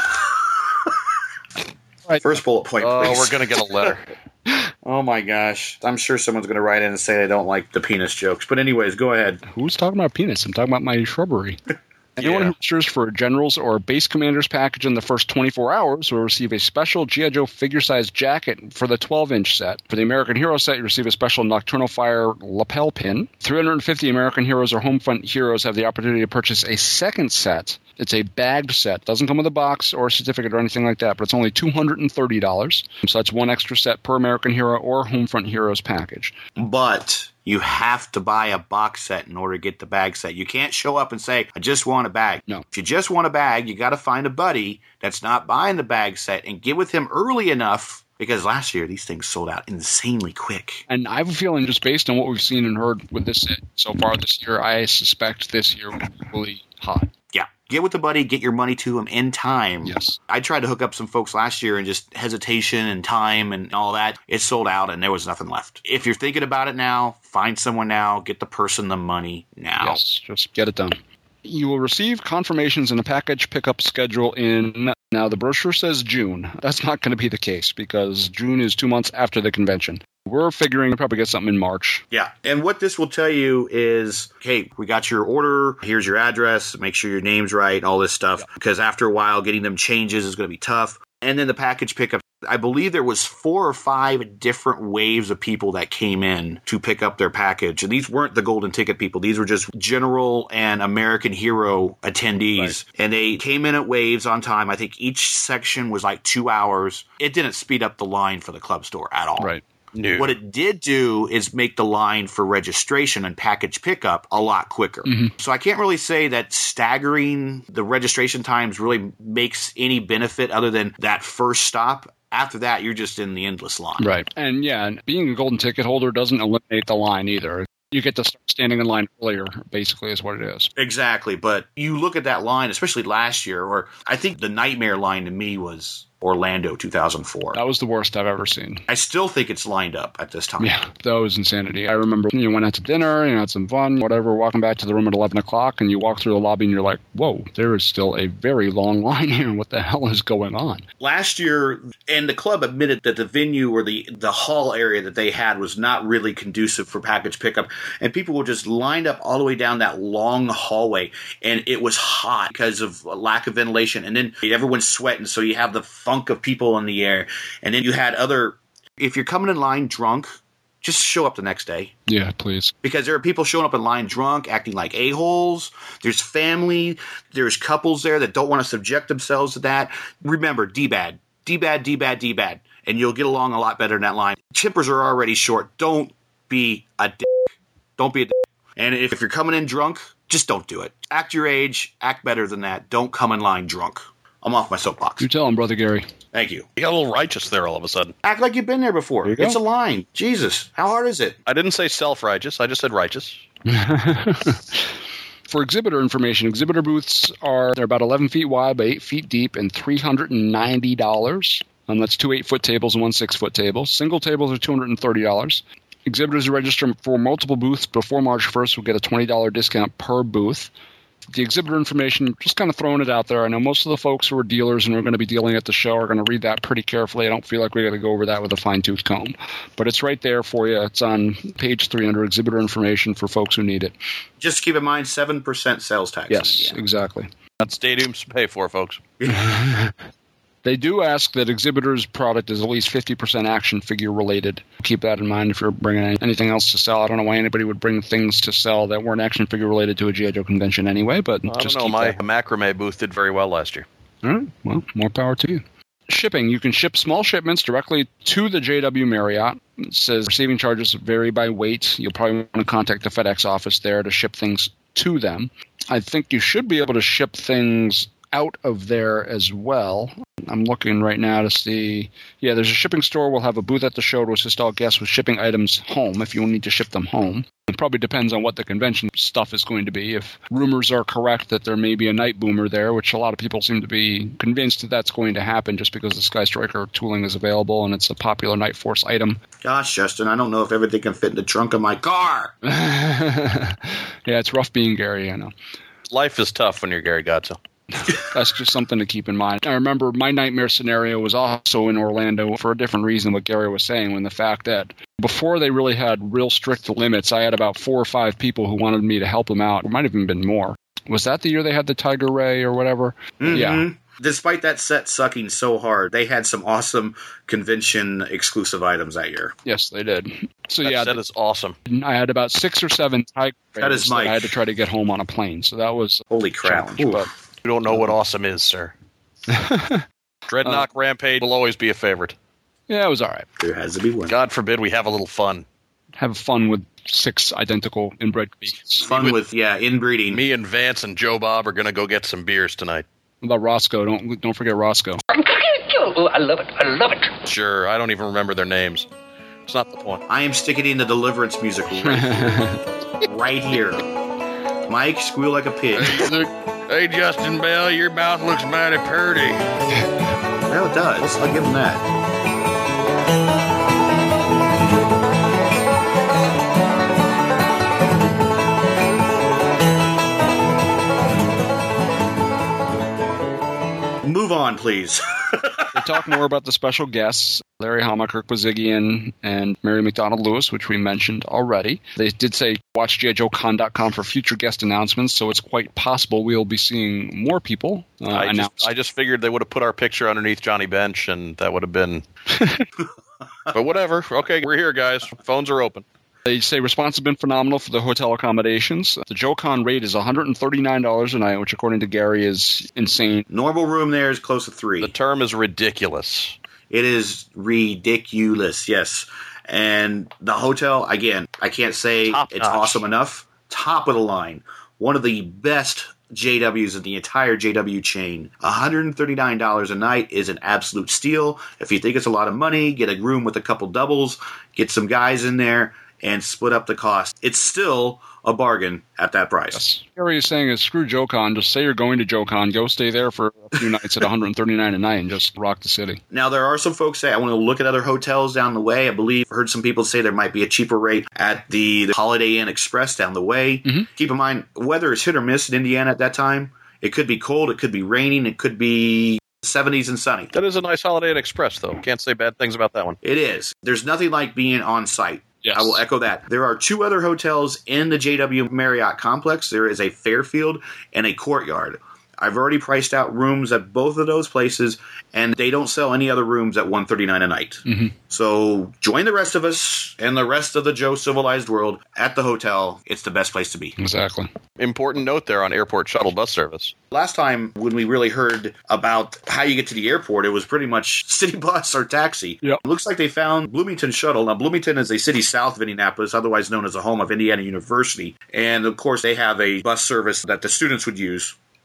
Right. First bullet point, please. Oh, we're going to get a letter. Oh, my gosh. I'm sure someone's going to write in and say they don't like the penis jokes. But anyways, go ahead. Who's talking about penis? I'm talking about my shrubbery. Anyone who registers for a General's or Base Commander's package in the first 24 hours will receive a special G.I. Joe figure-sized jacket for the 12-inch set. For the American Hero set, you receive a special Nocturnal Fire lapel pin. 350 American Heroes or Homefront Heroes have the opportunity to purchase a second set. It's a bagged set. Doesn't come with a box or a certificate or anything like that, but it's only $230. So that's one extra set per American Hero or Homefront Heroes package. But you have to buy a box set in order to get the bag set. You can't show up and say, I just want a bag. No. If you just want a bag, you got to find a buddy that's not buying the bag set and get with him early enough, because last year these things sold out insanely quick. And I have a feeling, just based on what we've seen and heard with this set so far this year, I suspect this year will be really hot. Yeah. Get with the buddy, get your money to him in time. Yes. I tried to hook up some folks last year and just hesitation and time and all that. It sold out and there was nothing left. If you're thinking about it now, find someone now, get the person the money now. Yes, just get it done. You will receive confirmations in a package pickup schedule in... Now, the brochure says June. That's not going to be the case because June is 2 months after the convention. We're figuring we'll probably get something in March. Yeah. And what this will tell you is, hey, we got your order. Here's your address. Make sure your name's right, all this stuff. Because after a while, getting them changes is going to be tough. And then the package pickup. I believe there was 4 or 5 different waves of people that came in to pick up their package. And these weren't the golden ticket people. These were just general and American Hero attendees. Right. And they came in at waves on time. I think each section was like 2 hours. It didn't speed up the line for the club store at all. Right. No. What it did do is make the line for registration and package pickup a lot quicker. Mm-hmm. So I can't really say that staggering the registration times really makes any benefit other than that first stop. After that, you're just in the endless line. Right. And yeah, being a golden ticket holder doesn't eliminate the line either. You get to start standing in line earlier, basically, is what it is. Exactly. But you look at that line, especially last year, or I think the nightmare line to me was Orlando 2004. That was the worst I've ever seen. I still think it's lined up at this time. Yeah, that was insanity. I remember you went out to dinner, you had some fun, whatever, walking back to the room at 11 o'clock, and you walk through the lobby and you're like, whoa, there is still a very long line here. What the hell is going on? Last year, and the club admitted that the venue or the hall area that they had was not really conducive for package pickup, and people were just lined up all the way down that long hallway, and it was hot because of lack of ventilation, and then everyone's sweating, so you have the funk of people in the air, and then you had if you're coming in line drunk, just show up the next day. Yeah, please. Because there are people showing up in line drunk, acting like a-holes. There's family. There's couples there that don't want to subject themselves to that. Remember, D-bad. D-bad, D-bad, D-bad. And you'll get along a lot better in that line. Tempers are already short. Don't be a dick. Don't be a dick. And if you're coming in drunk, just don't do it. Act your age. Act better than that. Don't come in line drunk. I'm off my soapbox. You tell him, Brother Gary. Thank you. You got a little righteous there all of a sudden. Act like you've been there before. It's a line. Jesus. How hard is it? I didn't say self-righteous. I just said righteous. For exhibitor information, exhibitor booths they're about 11 feet wide by 8 feet deep and $390. That's 2 8-foot tables and 1 6-foot table. Single tables are $230. Exhibitors who register for multiple booths before March 1st will get a $20 discount per booth. The exhibitor information, just kind of throwing it out there. I know most of the folks who are dealers and are going to be dealing at the show are going to read that pretty carefully. I don't feel like we're going to go over that with a fine-tooth comb. But it's right there for you. It's on page 3 under exhibitor information for folks who need it. Just keep in mind, 7% sales tax. Yes, exactly. That's stadiums to pay for, folks. They do ask that exhibitors' product is at least 50% action figure related. Keep that in mind if you're bringing anything else to sell. I don't know why anybody would bring things to sell that weren't action figure related to a G.I. Joe convention anyway, but just keep my that. macrame booth did very well last year. All right, well, more power to you. Shipping. You can ship small shipments directly to the JW Marriott. It says receiving charges vary by weight. You'll probably want to contact the FedEx office there to ship things to them. I think you should be able to ship things out of there as well. I'm looking right now to see. Yeah, there's a shipping store. We'll have a booth at the show to assist all guests with shipping items home if you need to ship them home. It probably depends on what the convention stuff is going to be. If rumors are correct that there may be a night boomer there, which a lot of people seem to be convinced that that's going to happen just because the Sky Striker tooling is available and it's a popular Night Force item. Gosh, Justin, I don't know if everything can fit in the trunk of my car. Yeah, it's rough being Gary, I know. Life is tough when you're Gary Gotzo. That's just something to keep in mind. I remember my nightmare scenario was also in Orlando for a different reason, what Gary was saying, when the fact that before they really had real strict limits, I had about 4 or 5 people who wanted me to help them out. It might have even been more. Was that the year they had the Tiger Ray or whatever? Mm-hmm. Yeah. Despite that set sucking so hard, they had some awesome convention exclusive items that year. Yes, they did. So That yeah, set is awesome. I had about 6 or 7 Tiger Rays That is Mike. I had to try to get home on a plane. So that was Holy crap. challenge, but You don't know what awesome is, sir. Dreadnought Rampage will always be a favorite. yeah, it was all right. There has to be one. God forbid we have a little fun. Have fun with 6 identical inbred beasts. Fun with inbreeding. Me and Vance and Joe Bob are going to go get some beers tonight. What about Roscoe? Don't forget Roscoe. Oh, I love it. I love it. Sure, I don't even remember their names. It's not the point. I am sticking in the Deliverance musical right here. Mike, squeal like a pig. Hey, Justin Bell, your mouth looks mighty purty. Well, it does. I'll give him that. Move on, please. They talk more about the special guests, Larry Hama, Kirk Bozigian, and Mary McDonald Lewis, which we mentioned already. They did say watch GIJoeCon.com for future guest announcements, so it's quite possible we'll be seeing more people announced. I just figured they would have put our picture underneath Johnny Bench, and that would have been... But whatever. Okay, we're here, guys. Phones are open. They say response has been phenomenal for the hotel accommodations. The JoeCon rate is $139 a night, which according to Gary is insane. Normal room there is close to $3. The term is ridiculous. It is ridiculous, yes. And the hotel, again, I can't say Top it's notch. awesome enough. Top of the line. One of the best JWs in the entire JW chain. $139 a night is an absolute steal. If you think it's a lot of money, get a room with a couple doubles, get some guys in there, and split up the cost. It's still a bargain at that price. Yes. Gary is saying is screw JoeCon. Just say you're going to JoeCon. Go stay there for a few nights at $139 a night and just rock the city. Now, there are some folks say, I want to look at other hotels down the way. I believe I heard some people say there might be a cheaper rate at the Holiday Inn Express down the way. Mm-hmm. Keep in mind, weather is hit or miss in Indiana at that time. It could be cold. It could be raining. It could be 70s and sunny. That is a nice Holiday Inn Express, though. Can't say bad things about that one. It is. There's nothing like being on site. Yes. I will echo that. There are 2 other hotels in the JW Marriott complex. There is a Fairfield and a Courtyard. I've already priced out rooms at both of those places, and they don't sell any other rooms at $139 a night. Mm-hmm. So join the rest of us and the rest of the Joe civilized world at the hotel. It's the best place to be. Exactly. Important note there on airport shuttle bus service. Last time when we really heard about how you get to the airport, it was pretty much city bus or taxi. Yep. It looks like they found Bloomington Shuttle. Now, Bloomington is a city south of Indianapolis, otherwise known as the home of Indiana University. And, of course, they have a bus service that the students would use.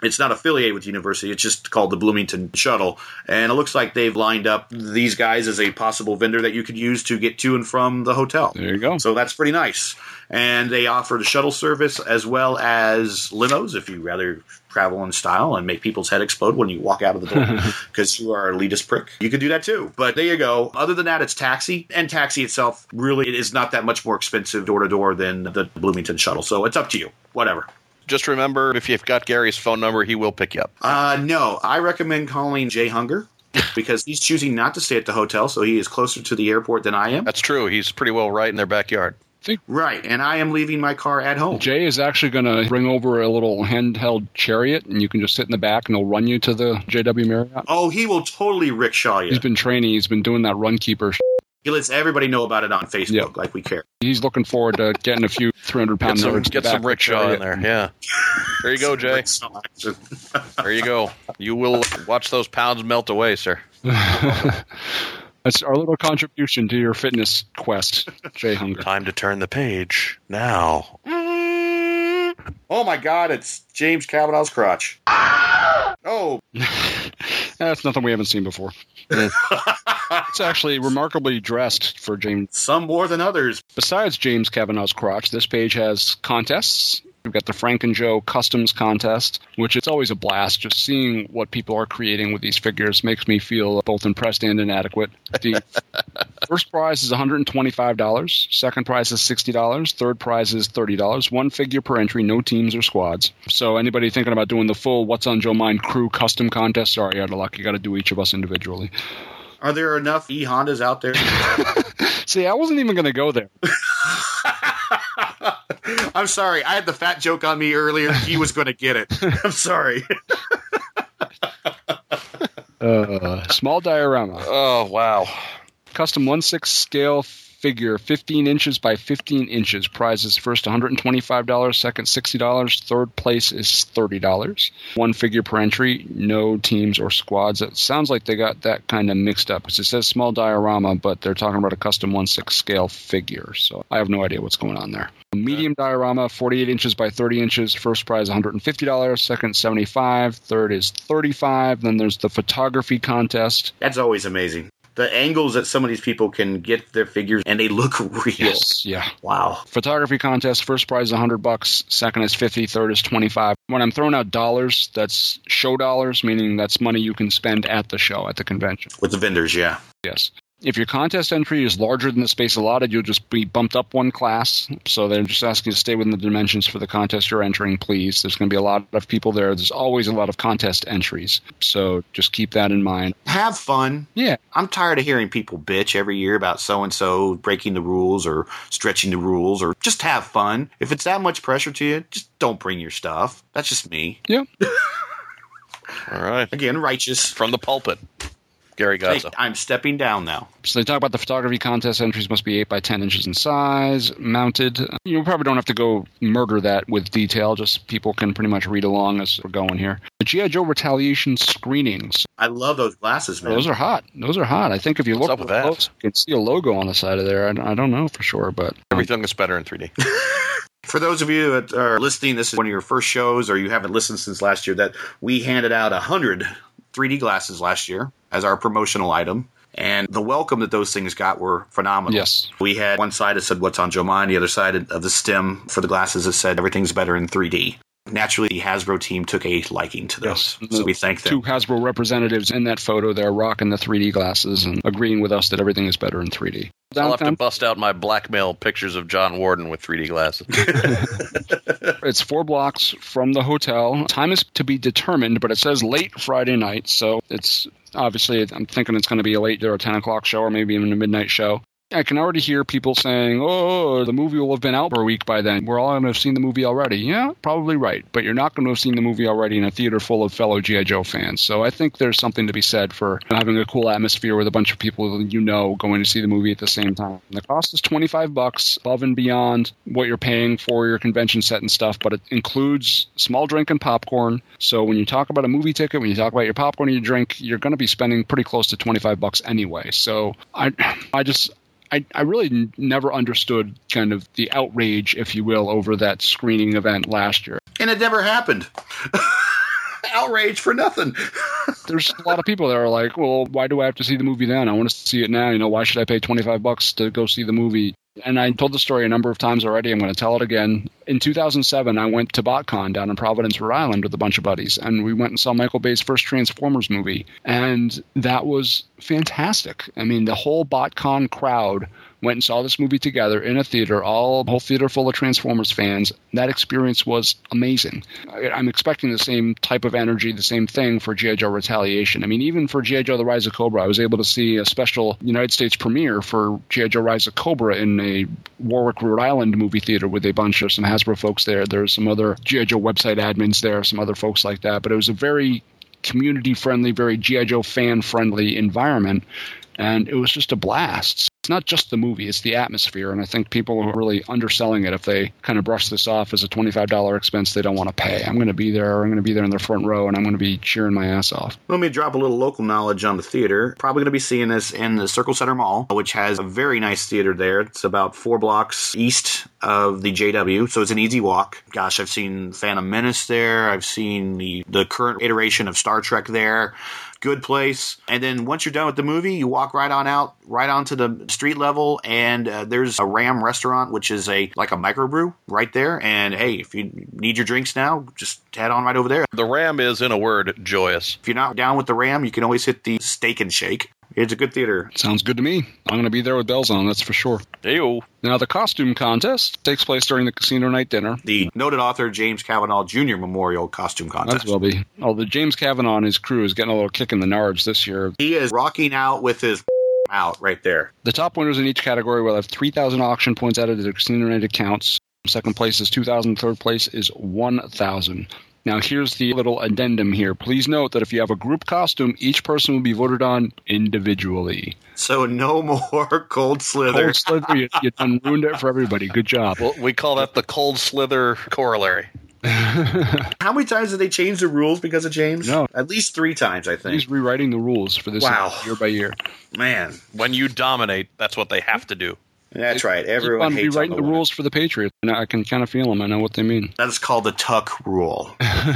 It's not affiliated with the university. It's just called the Bloomington Shuttle. And it looks like they've lined up these guys as a possible vendor that you could use to get to and from the hotel. There you go. So that's pretty nice. And they offer the shuttle service as well as limos if you rather travel in style and make people's head explode when you walk out of the door because you are an elitist prick. You can do that too. But there you go. Other than that, it's taxi. And taxi itself really is not that much more expensive door to door than the Bloomington Shuttle. So it's up to you. Whatever. Just remember, if you've got Gary's phone number, he will pick you up. No, I recommend calling Jay Hunger because he's choosing not to stay at the hotel, so he is closer to the airport than I am. That's true. He's pretty well right in their backyard. Right, and I am leaving my car at home. Jay is actually going to bring over a little handheld chariot, and you can just sit in the back, and he'll run you to the JW Marriott. Oh, he will totally rickshaw you. He's been training. He's been doing that run keeper. He lets everybody know about it on Facebook, like we care. He's looking forward to getting a few 300-pound nerds. Get some rickshaw in there, yeah. There you go, Jay. There you go. You will watch those pounds melt away, sir. That's our little contribution to your fitness quest, Jay Hunger. Time to turn the page now. Oh my God, it's James Cavanaugh's crotch. Oh. That's nothing we haven't seen before. It's actually remarkably dressed for James. Some more than others. Besides James Cavanaugh's crotch, this page has contests. We've got the Frank and Joe Customs Contest, which is always a blast. Just seeing what people are creating with these figures makes me feel both impressed and inadequate. The first prize is $125. Second prize is $60. Third prize is $30. One figure per entry, no teams or squads. So anybody thinking about doing the full What's on Joe Mind crew custom contest, sorry, out of luck. You got to do each of us individually. Are there enough E-Hondas out there? See, I wasn't even going to go there. I'm sorry. I had the fat joke on me earlier. He was going to get it. I'm sorry. Small diorama. Oh, wow. Custom 1/6 scale figure, 15 inches by 15 inches. Prizes first $125, second $60, third place is $30. One figure per entry, no teams or squads. It sounds like they got that kind of mixed up because it says small diorama, but they're talking about a custom 1/6 scale figure. So I have no idea what's going on there. Medium diorama, 48 inches by 30 inches. First prize $150, second $75, third is $35. Then there's the photography contest. That's always amazing. The angles that some of these people can get their figures, and they look real. Yes, yeah. Wow. Photography contest, first prize is $100, second is $50, third is $25. When I'm throwing out dollars, that's show dollars, meaning that's money you can spend at the show, at the convention. With the vendors, yeah. Yes. If your contest entry is larger than the space allotted, you'll just be bumped up one class. So they're just asking you to stay within the dimensions for the contest you're entering, please. There's going to be a lot of people there. There's always a lot of contest entries. So just keep that in mind. Have fun. Yeah. I'm tired of hearing people bitch every year about so-and-so breaking the rules or stretching the rules, or just have fun. If it's that much pressure to you, just don't bring your stuff. That's just me. Yeah. All right. Again, righteous. From the pulpit. Gary Gazzo. I'm stepping down now. So they talk about the photography contest entries must be 8 by 10 inches in size, mounted. You probably don't have to go murder that with detail. Just people can pretty much read along as we're going here. The G.I. Joe Retaliation screenings. I love those glasses, man. Those are hot. Those are hot. I think if you look up with that? close, you can see a logo on the side of there. I don't know for sure, but Everything is better in 3D. For those of you that are listening, this is one of your first shows, or you haven't listened since last year, that we handed out 100 3D glasses last year as our promotional item. And the welcome that those things got were phenomenal. Yes. We had one side that said, "What's on Joe Mind?" The other side of the stem for the glasses that said, "Everything's better in 3D." Naturally, the Hasbro team took a liking to those. Yes. So we thank them. Two Hasbro representatives in that photo there rocking the 3D glasses and agreeing with us that everything is better in 3D. I'll have to bust out my blackmail pictures of John Warden with 3D glasses. It's 4 blocks from the hotel. Time is to be determined, but it says late Friday night, so it's obviously, I'm thinking it's going to be a late or a 10 o'clock show or maybe even a midnight show. I can already hear people saying, oh, the movie will have been out for a week by then. We're all going to have seen the movie already. Yeah, probably right. But you're not going to have seen the movie already in a theater full of fellow G.I. Joe fans. So I think there's something to be said for having a cool atmosphere with a bunch of people you know going to see the movie at the same time. The cost is $25 above and beyond what you're paying for your convention set and stuff, but it includes small drink and popcorn. So when you talk about a movie ticket, when you talk about your popcorn and your drink, you're going to be spending pretty close to $25 anyway. So I really never understood kind of the outrage, if you will, over that screening event last year. And it never happened. outrage for nothing. There's a lot of people that are like, well, why do I have to see the movie then? I want to see it now. Why should I pay $25 to go see the movie? And I told the story a number of times already. I'm going to tell it again. In 2007, I went to BotCon down in Providence, Rhode Island with a bunch of buddies, and we went and saw Michael Bay's first Transformers movie. And that was fantastic. I mean, the whole BotCon crowd went and saw this movie together in a theater, whole theater full of Transformers fans. That experience was amazing. I'm expecting the same type of energy, the same thing for G.I. Joe Retaliation. I mean, even for G.I. Joe The Rise of Cobra, I was able to see a special United States premiere for G.I. Joe Rise of Cobra in a Warwick, Rhode Island movie theater with a bunch of some Hasbro folks there. There's some other G.I. Joe website admins there, some other folks like that. But it was a very community-friendly, very G.I. Joe fan-friendly environment, and it was just a blast. It's not just the movie, it's the atmosphere, and I think people are really underselling it if they kind of brush this off as a $25 expense they don't want to pay. I'm going to be there in the front row, and I'm going to be cheering my ass off. Let me drop a little local knowledge on the theater. Probably going to be seeing this in the Circle Center Mall, which has a very nice theater there. It's about 4 blocks east of the JW, so it's an easy walk. Gosh, I've seen Phantom Menace there. I've seen the current iteration of Star Trek there. Good place. And then once you're done with the movie, you walk right on out, right onto the street level, and there's a Ram restaurant, which is like a microbrew right there. And hey, if you need your drinks now, just head on right over there. The Ram is, in a word, joyous. If you're not down with the Ram, you can always hit the Steak and Shake. It's a good theater. Sounds good to me. I'm going to be there with bells on, that's for sure. Ew. Now, the costume contest takes place during the casino night dinner. The noted author James Cavanaugh Jr. Memorial Costume Contest. Might as well be. Although James Cavanaugh and his crew is getting a little kick in the nards this year. He is rocking out with his out right there. The top winners in each category will have 3,000 auction points added to their casino night accounts. Second place is 2,000. Third place is 1,000. Now, here's the little addendum here. Please note that if you have a group costume, each person will be voted on individually. So no more Cold Slither. Cold Slither, you done ruined it for everybody. Good job. Well, we call that the Cold Slither corollary. How many times did they change the rules because of James? No. At least 3 times, I think. He's rewriting the rules for this year by year. Man. When you dominate, that's what they have to do. That's right. Everyone hates rewriting the rules for the Patriots. And I can kind of feel them. I know what they mean. That's called the Tuck rule.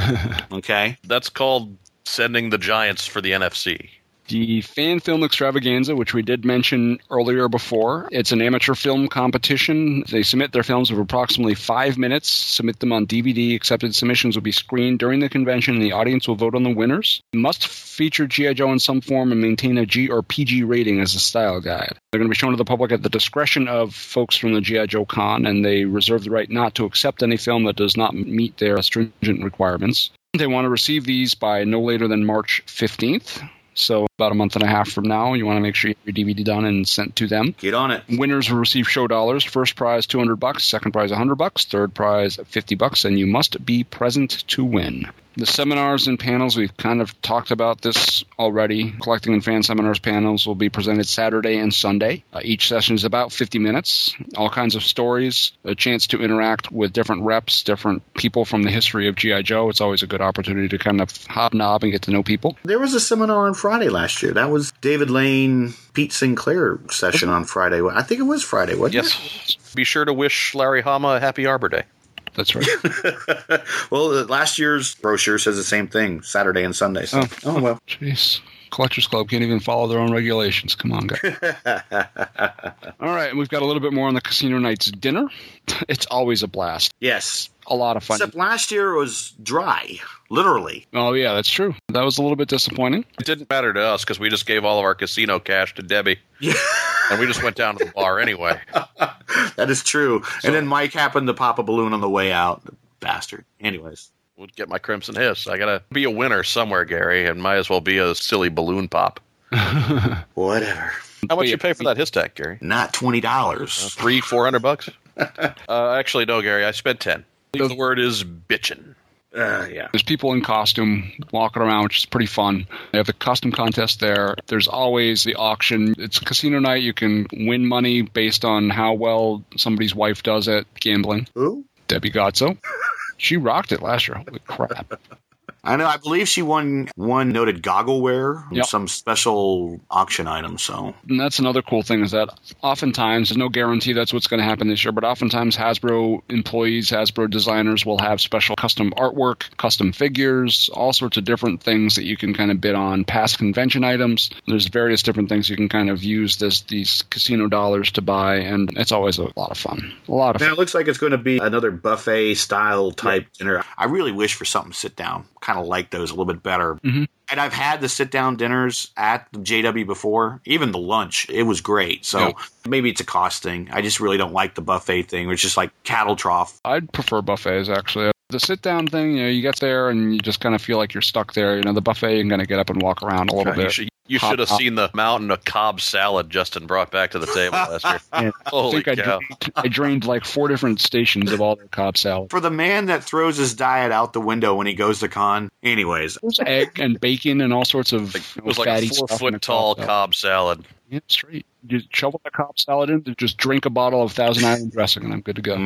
Okay? That's called sending the Giants for the NFC. The Fan Film Extravaganza, which we did mention earlier before, it's an amateur film competition. They submit their films of approximately 5 minutes, submit them on DVD. Accepted submissions will be screened during the convention, and the audience will vote on the winners. Must feature G.I. Joe in some form and maintain a G or PG rating as a style guide. They're going to be shown to the public at the discretion of folks from the G.I. Joe Con, and they reserve the right not to accept any film that does not meet their stringent requirements. They want to receive these by no later than March 15th. So about a month and a half from now, you want to make sure you have your DVD done and sent to them. Get on it. Winners will receive show dollars. First prize $200, second prize $100, third prize $50, and you must be present to win. The seminars and panels, we've kind of talked about this already. Collecting and Fan Seminars panels will be presented Saturday and Sunday. Each session is about 50 minutes. All kinds of stories, a chance to interact with different reps, different people from the history of G.I. Joe. It's always a good opportunity to kind of hobnob and get to know people. There was a seminar on Friday last year. That was David Lane, Pete Sinclair session on Friday. I think it was Friday, wasn't it? Yes. Be sure to wish Larry Hama a happy Arbor Day. That's right. Well, last year's brochure says the same thing, Saturday and Sunday. So. Oh, well. Jeez. Collectors Club can't even follow their own regulations. Come on, guys. All right, we've got a little bit more on the Casino Nights dinner. It's always a blast. Yes. A lot of fun. Except last year it was dry, literally. Oh, yeah, that's true. That was a little bit disappointing. It didn't matter to us because we just gave all of our casino cash to Debbie. Yeah. And we just went down to the bar anyway. That is true. And then Mike happened to pop a balloon on the way out. The bastard. Anyways. Would get my Crimson Hiss. I gotta be a winner somewhere, Gary, and might as well be a silly balloon pop. Whatever. How much you pay for that Hiss Tack, Gary? Not $20. $300-$400? Actually, no, Gary. I spent 10. The word is bitchin'. Yeah. There's people in costume walking around, which is pretty fun. They have the costume contest there. There's always the auction. It's casino night. You can win money based on how well somebody's wife does at gambling. Who? Debbie Gotzo. She rocked it last year. Holy crap. I know. I believe she won one noted goggleware, Yep. some special auction item. So And that's another cool thing is that oftentimes, there's no guarantee that's what's going to happen this year, but oftentimes Hasbro employees, Hasbro designers will have special custom artwork, custom figures, all sorts of different things that you can kind of bid on, past convention items. There's various different things you can kind of use these casino dollars to buy, and it's always a lot of fun. A lot of now fun. it looks like it's going to be another buffet style type dinner. I really wish for something sit down. Kind of like those a little bit better. Mhm. And I've had the sit down dinners at the JW before. Even the lunch, it was great. So Yeah. maybe it's a cost thing. I just really don't like the buffet thing, which is just like cattle trough. I'd prefer buffets, actually. The sit-down thing, you get there and you just kind of feel like you're stuck there. The buffet, you can kind of get up and walk around a little bit. You Hop, should have hop. seen the mountain of Cobb salad Justin brought back to the table last year. And Holy cow. I drained like 4 different stations of all their Cobb salad. For the man that throws his diet out the window when he goes to con. Anyways, There's egg and bacon and all sorts of It was like fatty a stuff in 4 the foot tall Cobb salad. Cobb salad. Yeah, straight. You shovel the Cobb salad in, just drink a bottle of Thousand Island dressing, and I'm good to go.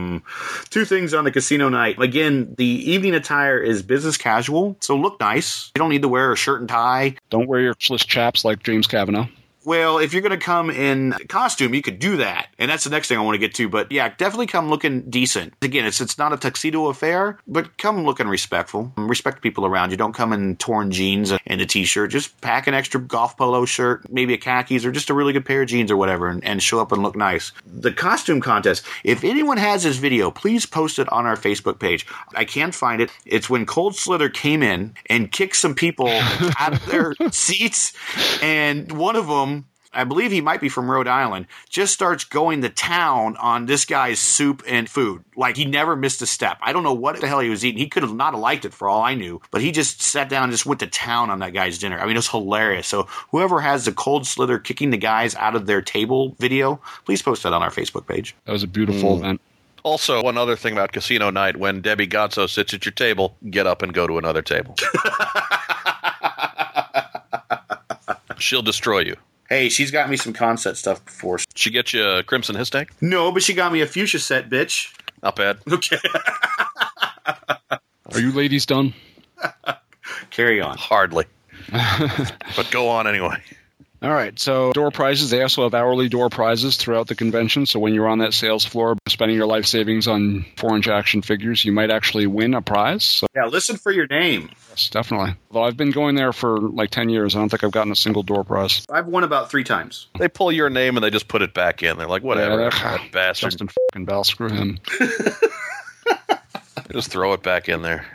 two things on the casino night. Again, the evening attire is business casual, so look nice. You don't need to wear a shirt and tie. Don't wear your Swiss chaps like James Kavanaugh. Well, if you're going to come in costume, you could do that. And that's the next thing I want to get to. But yeah, definitely come looking decent. Again, it's not a tuxedo affair, but come looking respectful. Respect people around you. Don't come in torn jeans and a t-shirt. Just pack an extra golf polo shirt, maybe a khakis, or just a really good pair of jeans or whatever, and show up and look nice. The costume contest, if anyone has this video, please post it on our Facebook page. I can't find it. It's when Cold Slither came in and kicked some people out of their seats, and one of them, I believe he might be from Rhode Island, just starts going to town on this guy's soup and food. Like, he never missed a step. I don't know what the hell he was eating. He could have not liked it for all I knew, but he just sat down and just went to town on that guy's dinner. I mean, it was hilarious. So whoever has the Cold Slither kicking the guys out of their table video, please post that on our Facebook page. That was a beautiful event. Also, one other thing about casino night, when Debbie Gonzo sits at your table, get up and go to another table. She'll destroy you. Hey, she's got me some concept stuff before. She get you a Crimson Histake? No, but she got me a fuchsia set, bitch. Not bad. Okay. Are you ladies done? Carry on. Hardly. But go on anyway. All right, so door prizes. They also have hourly door prizes throughout the convention. So when you're on that sales floor spending your life savings on 4-inch action figures, you might actually win a prize. So Yeah, listen for your name. yes, definitely. Although I've been going there for like 10 years, I don't think I've gotten a single door prize. I've won about 3 times. They pull your name and they just put it back in. They're like, whatever, Yeah, that bastard. Justin fucking Bell, screw him. Just throw it back in there.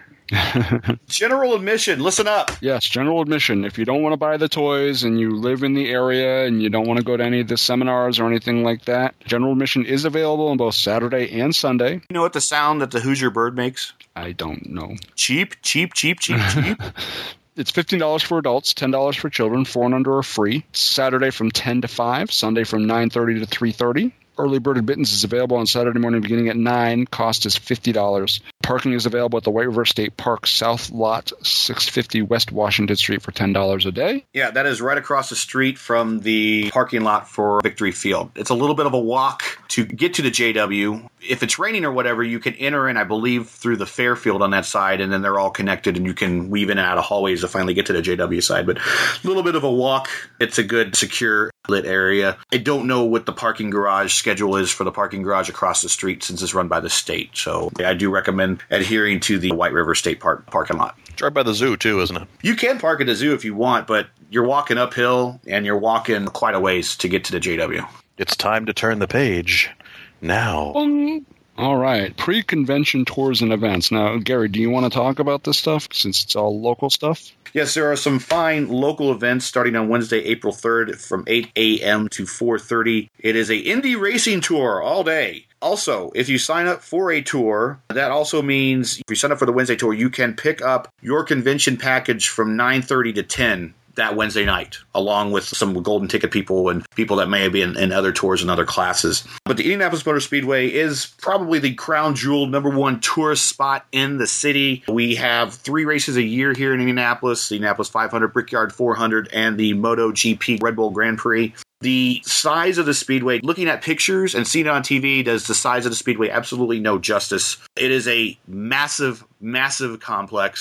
General admission, listen up. Yes, general admission. If you don't want to buy the toys and you live in the area and you don't want to go to any of the seminars or anything like that, general admission is available on both Saturday and Sunday. You know what the sound that the Hoosier bird makes? I don't know. Cheap, cheap, cheap, cheap, cheap. It's $15 for adults, $10 for children. 4 and under are free. Saturday from 10 to 5, Sunday from 9:30 to 3:30. Early Bird Admittance is available on Saturday morning beginning at 9. Cost is $50. Parking is available at the White River State Park South Lot, 650 West Washington Street for $10 a day. Yeah, that is right across the street from the parking lot for Victory Field. It's a little bit of a walk to get to the JW. If it's raining or whatever, you can enter in, I believe, through the Fairfield on that side, and then they're all connected, and you can weave in and out of hallways to finally get to the JW side. But a little bit of a walk. It's a good, secure, lit area. I don't know what the parking garage schedule is for the parking garage across the street since it's run by the state. So I do recommend adhering to the White River State Park parking lot. It's right by the zoo, too, isn't it? You can park at the zoo if you want, but you're walking uphill, and you're walking quite a ways to get to the JW. It's time to turn the page. Now. All right, pre-convention tours and events. Now, Gary, do you want to talk about this stuff since it's all local stuff? Yes, there are some fine local events starting on Wednesday, April 3rd from 8 a.m. to 4:30. It is a Indy racing tour all day. Also, if you sign up for a tour, that also means if you sign up for the Wednesday tour, you can pick up your convention package from 9:30 to 10 that Wednesday night, along with some golden ticket people and people that may have been in other tours and other classes. But the Indianapolis Motor Speedway is probably the crown jewel #1 tourist spot in the city. We have 3 races a year here in Indianapolis, the Indianapolis 500, Brickyard 400, and the MotoGP Red Bull Grand Prix. The size of the Speedway, looking at pictures and seeing it on TV, does the size of the Speedway absolutely no justice. It is a massive, massive complex.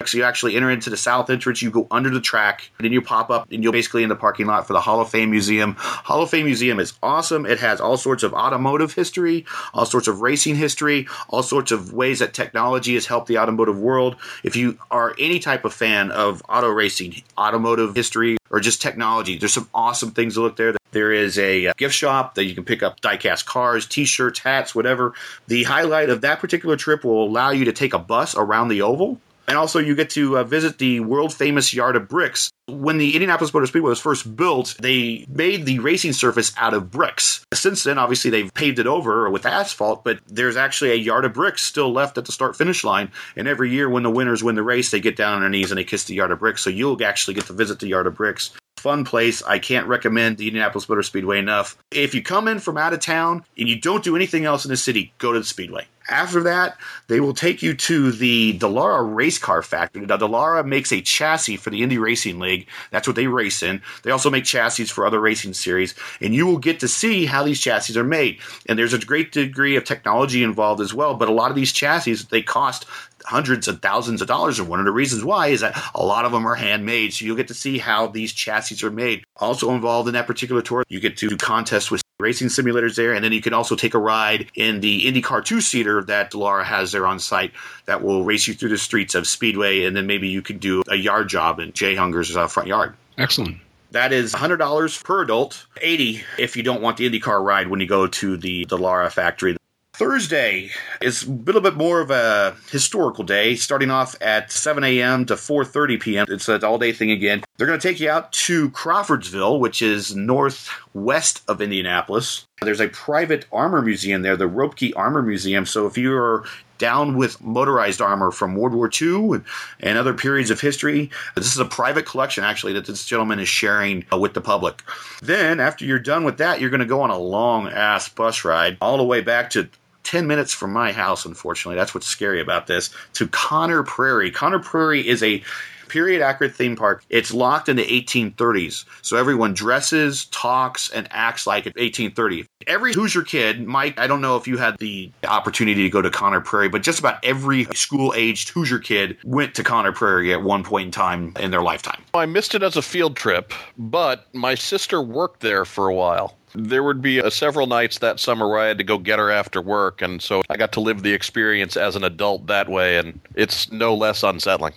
So you actually enter into the south entrance, you go under the track, and then you pop up, and you're basically in the parking lot for the Hall of Fame Museum. Hall of Fame Museum is awesome. It has all sorts of automotive history, all sorts of racing history, all sorts of ways that technology has helped the automotive world. If you are any type of fan of auto racing, automotive history, or just technology, there's some awesome things to look there. There is a gift shop that you can pick up die-cast cars, T-shirts, hats, whatever. The highlight of that particular trip will allow you to take a bus around the oval. And also you get to visit the world-famous Yard of Bricks. When the Indianapolis Motor Speedway was first built, they made the racing surface out of bricks. Since then, obviously, they've paved it over with asphalt, but there's actually a Yard of Bricks still left at the start-finish line. And every year when the winners win the race, they get down on their knees and they kiss the Yard of Bricks. So you'll actually get to visit the Yard of Bricks. Fun place. I can't recommend the Indianapolis Motor Speedway enough. If you come in from out of town and you don't do anything else in the city, go to the Speedway. After that, they will take you to the Dallara Race Car Factory. Now, Dallara makes a chassis for the Indy Racing League. That's what they race in. They also make chassis for other racing series, and you will get to see how these chassis are made. And there's a great degree of technology involved as well, but a lot of these chassis, they cost hundreds of thousands of dollars, and one of the reasons why is that a lot of them are handmade, so you'll get to see how these chassis are made. Also involved in that particular tour, you get to do contests with racing simulators there, and then you can also take a ride in the IndyCar two-seater that Dallara has there on site that will race you through the streets of Speedway, and then maybe you can do a yard job in Jay Hunger's front yard. Excellent. That is $100 per adult, $80 if you don't want the IndyCar ride when you go to the Dallara factory. Thursday is a little bit more of a historical day, starting off at 7 a.m. to 4:30 p.m. It's an all-day thing again. They're going to take you out to Crawfordsville, which is northwest of Indianapolis. There's a private armor museum there, the Ropke Armor Museum. So if you're down with motorized armor from World War II and other periods of history, this is a private collection, actually, that this gentleman is sharing with the public. Then, after you're done with that, you're going to go on a long-ass bus ride all the way back to 10 minutes from my house, unfortunately. That's what's scary about this. To Conner Prairie. Conner Prairie is a period-accurate theme park. It's locked in the 1830s. So everyone dresses, talks, and acts like it's 1830. Every Hoosier kid, Mike, I don't know if you had the opportunity to go to Conner Prairie, but just about every school-aged Hoosier kid went to Conner Prairie at one point in time in their lifetime. I missed it as a field trip, but my sister worked there for a while. There would be several nights that summer where I had to go get her after work, and so I got to live the experience as an adult that way, and it's no less unsettling.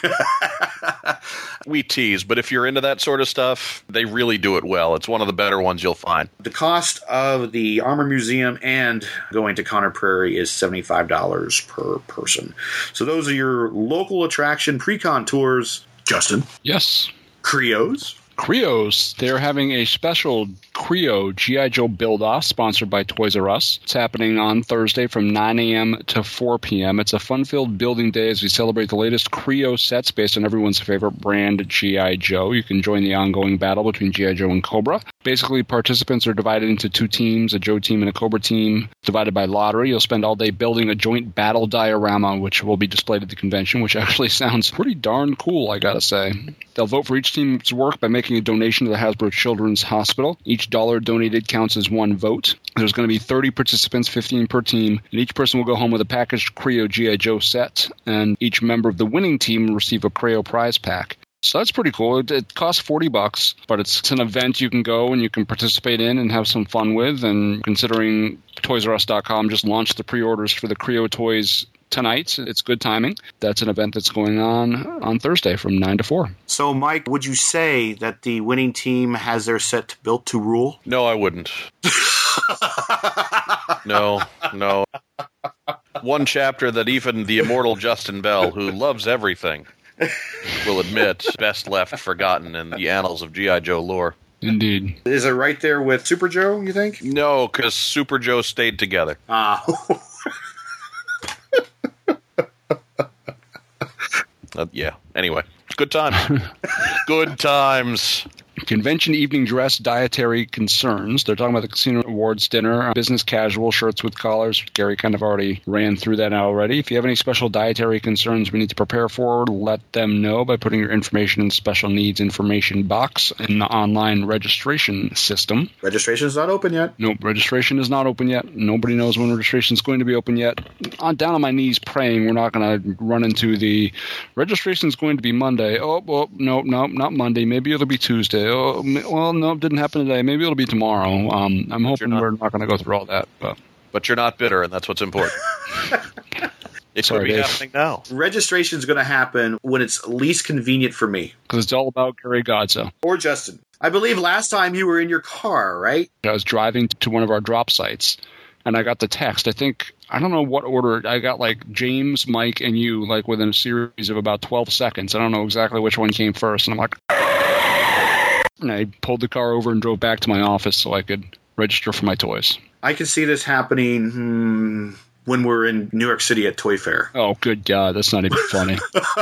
We tease, but if you're into that sort of stuff, they really do it well. It's one of the better ones you'll find. The cost of the Armor Museum and going to Conner Prairie is $75 per person. So those are your local attraction pre-con tours. Justin? Yes. Creos? Creos. They're having a special Creo G.I. Joe Build-Off sponsored by Toys R Us. It's happening on Thursday from 9 a.m. to 4 p.m. It's a fun-filled building day as we celebrate the latest Creo sets based on everyone's favorite brand, G.I. Joe. You can join the ongoing battle between G.I. Joe and Cobra. Basically, participants are divided into two teams, a Joe team and a Cobra team, divided by lottery. You'll spend all day building a joint battle diorama, which will be displayed at the convention, which actually sounds pretty darn cool, I gotta say. They'll vote for each team's work by making a donation to the Hasbro Children's Hospital. Each dollar donated counts as one vote. There's going to be 30 participants, 15 per team, and each person will go home with a packaged Creo G.I. Joe set, and each member of the winning team will receive a Creo prize pack. So that's pretty cool. It costs $40, but it's an event you can go and you can participate in and have some fun with. And considering ToysRUs.com just launched the pre-orders for the Creo toys tonight, it's good timing. That's an event that's going on Thursday from 9 to 4. So, Mike, would you say that the winning team has their set built to rule? No, I wouldn't. No. One chapter that even the immortal Justin Bell, who loves everything, will admit best left forgotten in the annals of G.I. Joe lore. Indeed. Is it right there with Super Joe, you think? No, because Super Joe stayed together. Ah. Yeah. Anyway, good times. Good times. convention evening dress, dietary concerns. They're talking about the Casino Awards dinner, business casual, shirts with collars. Gary kind of already ran through that already. If you have any special dietary concerns we need to prepare for, let them know by putting your information in the special needs information box in the online registration system. Registration's not open yet. Nope, registration is not open yet. Nobody knows when registration is going to be open yet. I'm down on my knees praying we're not going to run into the registration is going to be Monday. Oh, no, not Monday. Maybe it'll be Tuesday. Oh, well, no, it didn't happen today. Maybe it'll be tomorrow. I'm hoping we're not going to go through all that. But you're not bitter, and that's what's important. It could be happening now. Registration's going to happen when it's least convenient for me. Because it's all about Gary Godso. Or Justin. I believe last time you were in your car, right? I was driving to one of our drop sites, and I got the text. I don't know what order. I got like James, Mike, and you, like within a series of about 12 seconds. I don't know exactly which one came first. And I'm like, and I pulled the car over and drove back to my office so I could register for my toys. I can see this happening when we're in New York City at Toy Fair. Oh, good God. That's not even funny.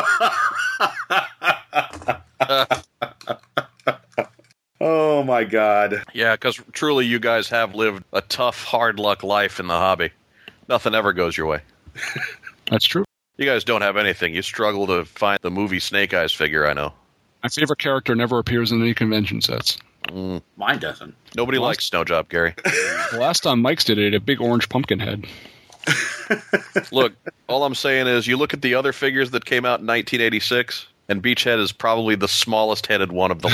Oh, my God. Yeah, because truly you guys have lived a tough, hard luck life in the hobby. Nothing ever goes your way. That's true. You guys don't have anything. You struggle to find the movie Snake Eyes figure, I know. My favorite character never appears in any convention sets. Mine doesn't. Nobody likes Snowjob, Gary. The last time Mike's did it, a big orange pumpkin head. Look, all I'm saying is you look at the other figures that came out in 1986, and Beachhead is probably the smallest headed one of the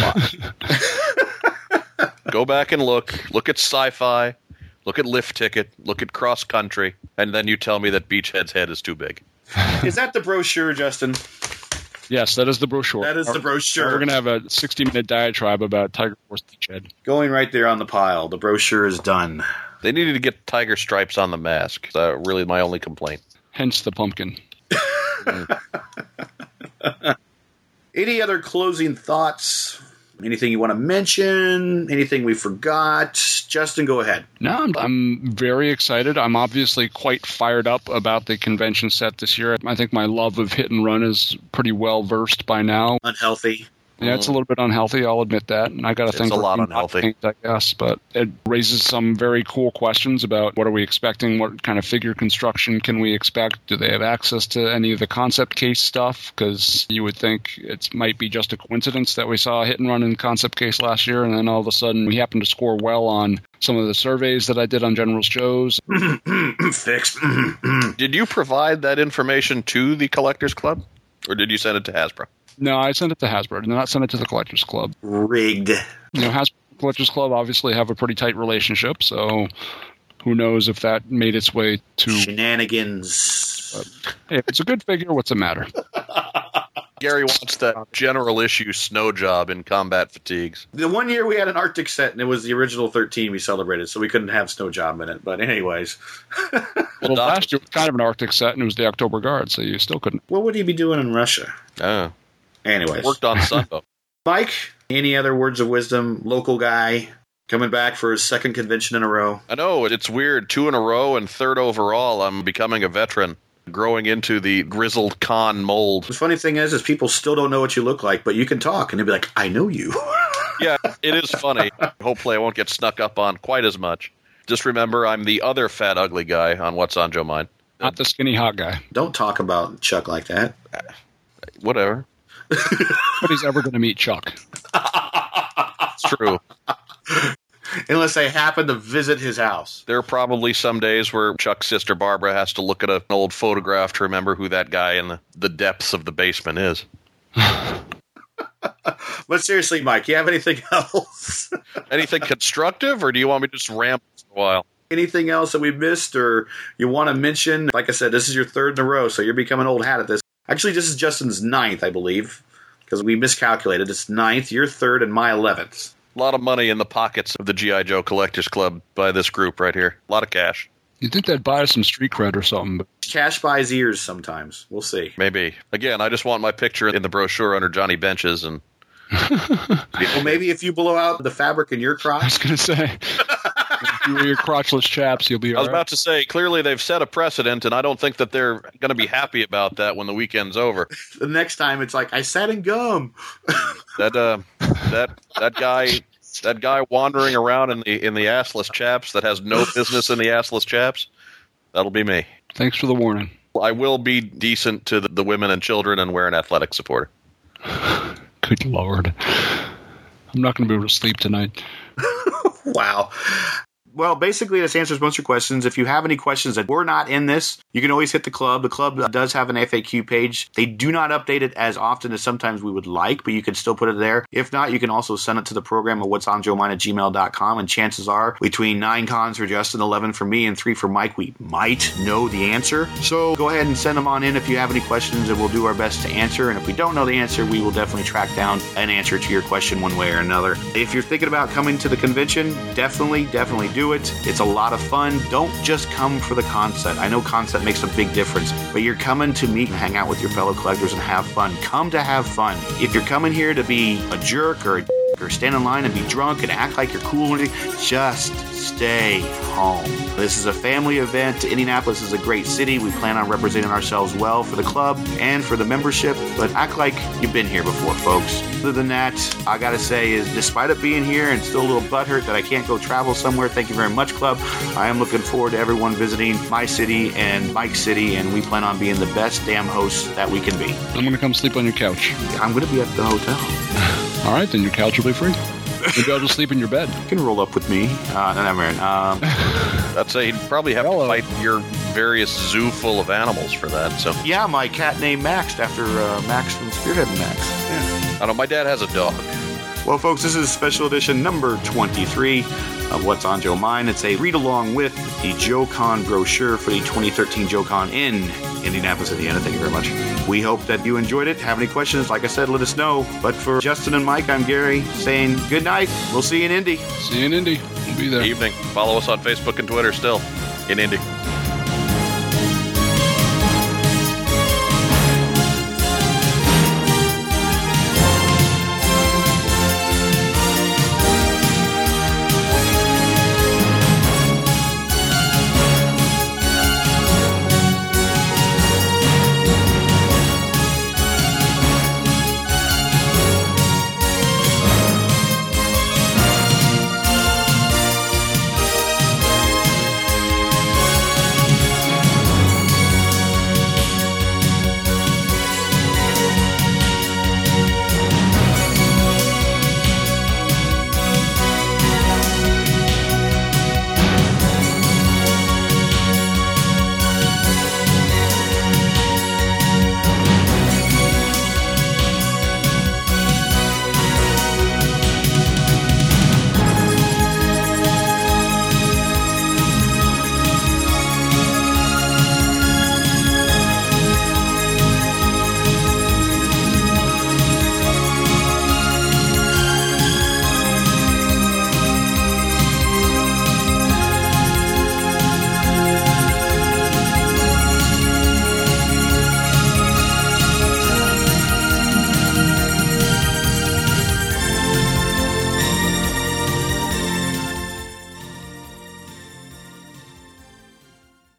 lot. Go back and look at Sci-Fi, look at Lift Ticket, look at Cross Country, and then you tell me that Beachhead's head is too big. Is that the brochure, Justin? Yes, that is the brochure. That is the brochure. We're going to have a 60-minute diatribe about Tiger Force Beachhead. Going right there on the pile. The brochure is done. They needed to get tiger stripes on the mask. That's really my only complaint. Hence the pumpkin. Any other closing thoughts? Anything you want to mention? Anything we forgot? Justin, go ahead. No, I'm very excited. I'm obviously quite fired up about the convention set this year. I think my love of hit and run is pretty well versed by now. Unhealthy. Yeah, it's a little bit unhealthy, I'll admit that. And I got to think a lot unhealthy, I guess, but it raises some very cool questions about what are we expecting, what kind of figure construction can we expect, do they have access to any of the concept case stuff, because you would think it might be just a coincidence that we saw a hit and run in concept case last year, and then all of a sudden we happen to score well on some of the surveys that I did on General Joe's. Fixed. Did you provide that information to the Collectors Club, or did you send it to Hasbro? No, I sent it to Hasbro. I did not send it to the Collectors Club. Rigged. Hasbro and Collectors Club obviously have a pretty tight relationship, so who knows if that made its way to... Shenanigans. But, hey, if it's a good figure, what's the matter? Gary wants that general issue snow job in combat fatigues. The one year we had an Arctic set, and it was the original 13 we celebrated, so we couldn't have Snow Job in it. But anyways. Well, last year was kind of an Arctic set, and it was the October Guard, so you still couldn't. What would he be doing in Russia? Oh. Anyways. Worked on Sunbow. Mike, any other words of wisdom? Local guy coming back for his second convention in a row. I know, it's weird. 2 in a row and third overall. I'm becoming a veteran, growing into the grizzled con mold. The funny thing is people still don't know what you look like, but you can talk, and they'll be like, I know you. Yeah, it is funny. Hopefully I won't get snuck up on quite as much. Just remember, I'm the other fat, ugly guy on What's on Joe Mind. Not the skinny hot guy. Don't talk about Chuck like that. Whatever. Nobody's ever going to meet Chuck. It's true. Unless they happen to visit his house. There are probably some days where Chuck's sister Barbara has to look at an old photograph to remember who that guy in the depths of the basement is. But seriously, Mike, you have anything else? Anything constructive, or do you want me to just ramble for a while? Anything else that we missed or you want to mention? Like I said, this is your third in a row, so you're becoming old hat at this. Actually, this is Justin's 9th, I believe, because we miscalculated. It's 9th, your 3rd, and my 11th. A lot of money in the pockets of the G.I. Joe Collectors Club by this group right here. A lot of cash. You'd think they'd buy us some street cred or something. But cash buys ears sometimes. We'll see. Maybe. Again, I just want my picture in the brochure under Johnny Benches. And well, maybe if you blow out the fabric in your crotch. I was going to say. You wear your crotchless chaps, you'll be I all was right. about to say, clearly they've set a precedent, and I don't think that they're going to be happy about that when the weekend's over. The next time it's like, I sat in gum. That guy wandering around in the assless chaps that has no business in the assless chaps, that'll be me. Thanks for the warning. I will be decent to the women and children and wear an athletic supporter. Good Lord. I'm not going to be able to sleep tonight. Wow. Well, basically, this answers most of your questions. If you have any questions that were not in this, you can always hit the club. The club does have an FAQ page. They do not update it as often as sometimes we would like, but you can still put it there. If not, you can also send it to the program at whatsonjoemind@gmail.com, and chances are, between 9 cons for Justin, 11 for me, and 3 for Mike, we might know the answer. So go ahead and send them on in if you have any questions, and we'll do our best to answer. And if we don't know the answer, we will definitely track down an answer to your question one way or another. If you're thinking about coming to the convention, definitely do it. It's a lot of fun. Don't just come for the concept. I know concept makes a big difference, but you're coming to meet and hang out with your fellow collectors and have fun. Come to have fun. If you're coming here to be a jerk or stand in line and be drunk and act like you're cool, just stay home. This is a family event. Indianapolis is a great city. We plan on representing ourselves well for the club and for the membership, but act like you've been here before, folks. Other than that, I gotta say is, despite it being here and still a little butthurt that I can't go travel somewhere, thank you very much, club. I am looking forward to everyone visiting my city and Mike's city, and we plan on being the best damn hosts that we can be. I'm going to come sleep on your couch. I'm gonna be at the hotel. All right, then your couch will be free. Maybe I'll just sleep in your bed. You can roll up with me. Never mind. I'd say he'd probably have to fight your various zoo full of animals for that. So Yeah, my cat named Max after Max from Spearhead and Max. Yeah. I know my dad has a dog. Well, folks, this is special edition number 23 of What's on Joe Mind. It's a read-along with the JoeCon brochure for the 2013 JoeCon in Indianapolis, Indiana. Thank you very much. We hope that you enjoyed it. Have any questions, like I said, let us know. But for Justin and Mike, I'm Gary saying good night. We'll see you in Indy. See you in Indy. We'll be there. Evening. Follow us on Facebook and Twitter still in Indy.